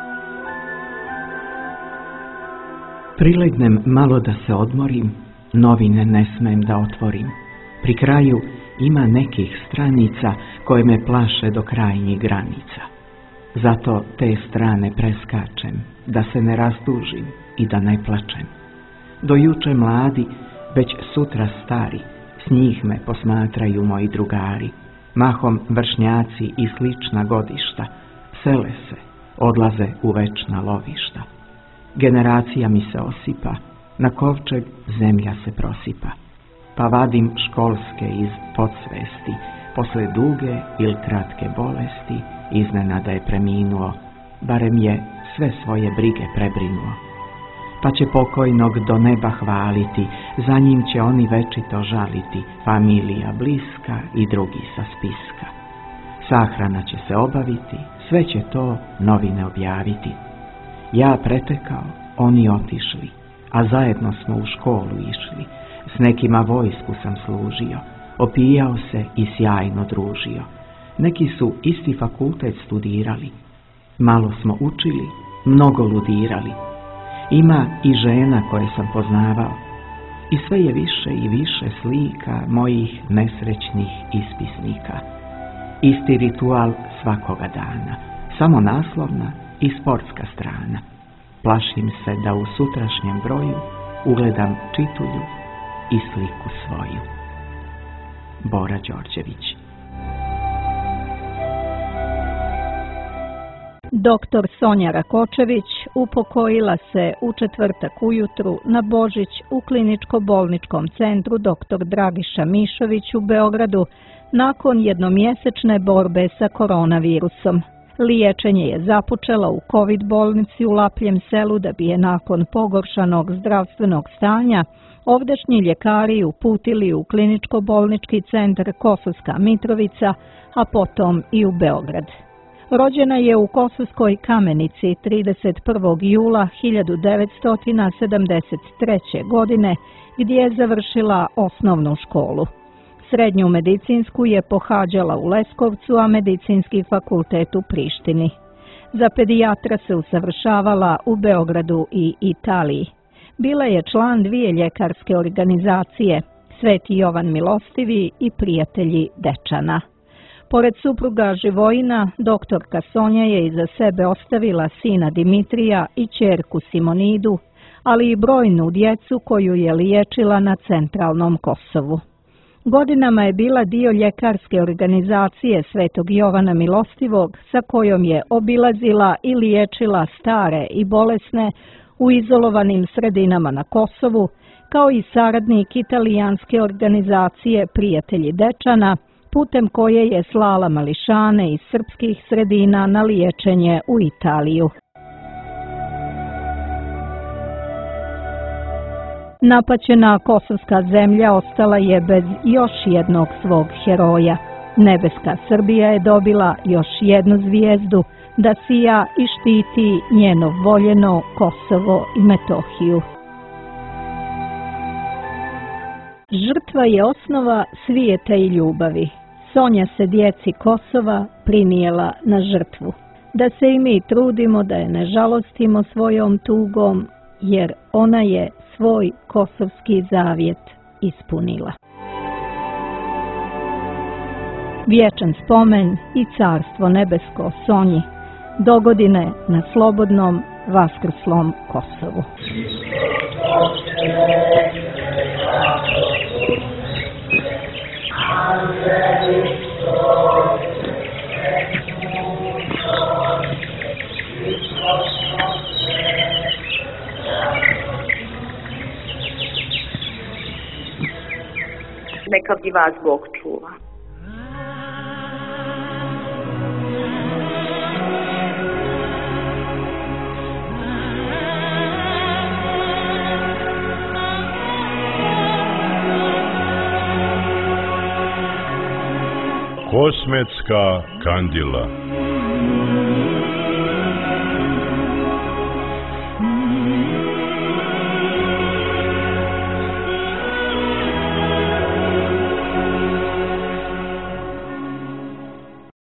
Prilegnem malo da se odmorim, novine ne smem da otvorim. Pri kraju ima nekih stranica koje me plaše do krajnjih granica. Zato te strane preskačem, da se ne rastužim i da ne plačem. Do juče mladi, već sutra stari, s njih me posmatraju moji drugari. Mahom vršnjaci i slična godišta, sele se, odlaze u večna lovišta. Generacija mi se osipa, na kovčeg zemlja se prosipa. Pa vadim školske iz podsvesti, posle duge ili kratke bolesti, iznenada je preminuo, barem je sve svoje brige prebrinuo. Pa će pokojnog do neba hvaliti, za njim će oni večito žaliti, familija bliska i drugi sa spiska. Sahrana će se obaviti, sve će to novine objaviti. Ja pretekao, oni otišli, a zajedno smo u školu išli. S nekima vojsku sam služio, opijao se i sjajno družio. Neki su isti fakultet studirali, malo smo učili, mnogo ludirali. Ima i žena koje sam poznavao, i sve je više i više slika mojih nesrećnih ispisnika. Isti ritual svakoga dana, samo naslovna i sportska strana. Plašim se da u sutrašnjem broju ugledam čitulju i sliku svoju. Bora Đorđević. Doktor Sonja Rakočević upokojila se u četvrtak ujutru na Božić u kliničko-bolničkom centru doktor Dragiša Mišović u Beogradu nakon jednomjesečne borbe sa koronavirusom. Liječenje je započela u COVID bolnici u Lapljem selu da bi je nakon pogoršanog zdravstvenog stanja ovdašnji ljekari uputili u kliničko-bolnički centar Kosovska Mitrovica, a potom i u Beograd. Rođena je u Kosovskoj Kamenici trideset prvog jula hiljadu devetsto sedamdeset treće. godine, gdje je završila osnovnu školu. Srednju medicinsku je pohađala u Leskovcu, a medicinski fakultet u Prištini. Za pedijatra se usavršavala u Beogradu i Italiji. Bila je član dvije ljekarske organizacije, Sveti Jovan Milostivi i Prijatelji Dečana. Pored supruga Živojina, doktorka Sonja je iza sebe ostavila sina Dimitrija i ćerku Simonidu, ali i brojnu djecu koju je liječila na centralnom Kosovu. Godinama je bila dio ljekarske organizacije Svetog Jovana Milostivog, sa kojom je obilazila i liječila stare i bolesne u izolovanim sredinama na Kosovu, kao i saradnik italijanske organizacije Prijatelji Dečana, putem koje je slala mališane iz srpskih sredina na liječenje u Italiju. Napaćena kosovska zemlja ostala je bez još jednog svog heroja. Nebeska Srbija je dobila još jednu zvijezdu da sija i štiti njeno voljeno Kosovo i Metohiju. Žrtva je osnova svijeta i ljubavi. Sonja se djeci Kosova prinijela na žrtvu. Da se i mi trudimo da je ne žalostimo svojom tugom, jer ona je svoj kosovski zavjet ispunila. Vječan spomen i carstvo nebesko Sonji, dogodine na slobodnom vaskrslom Kosovu. Neka bi vas Bog čuva. Kosmetska kandila.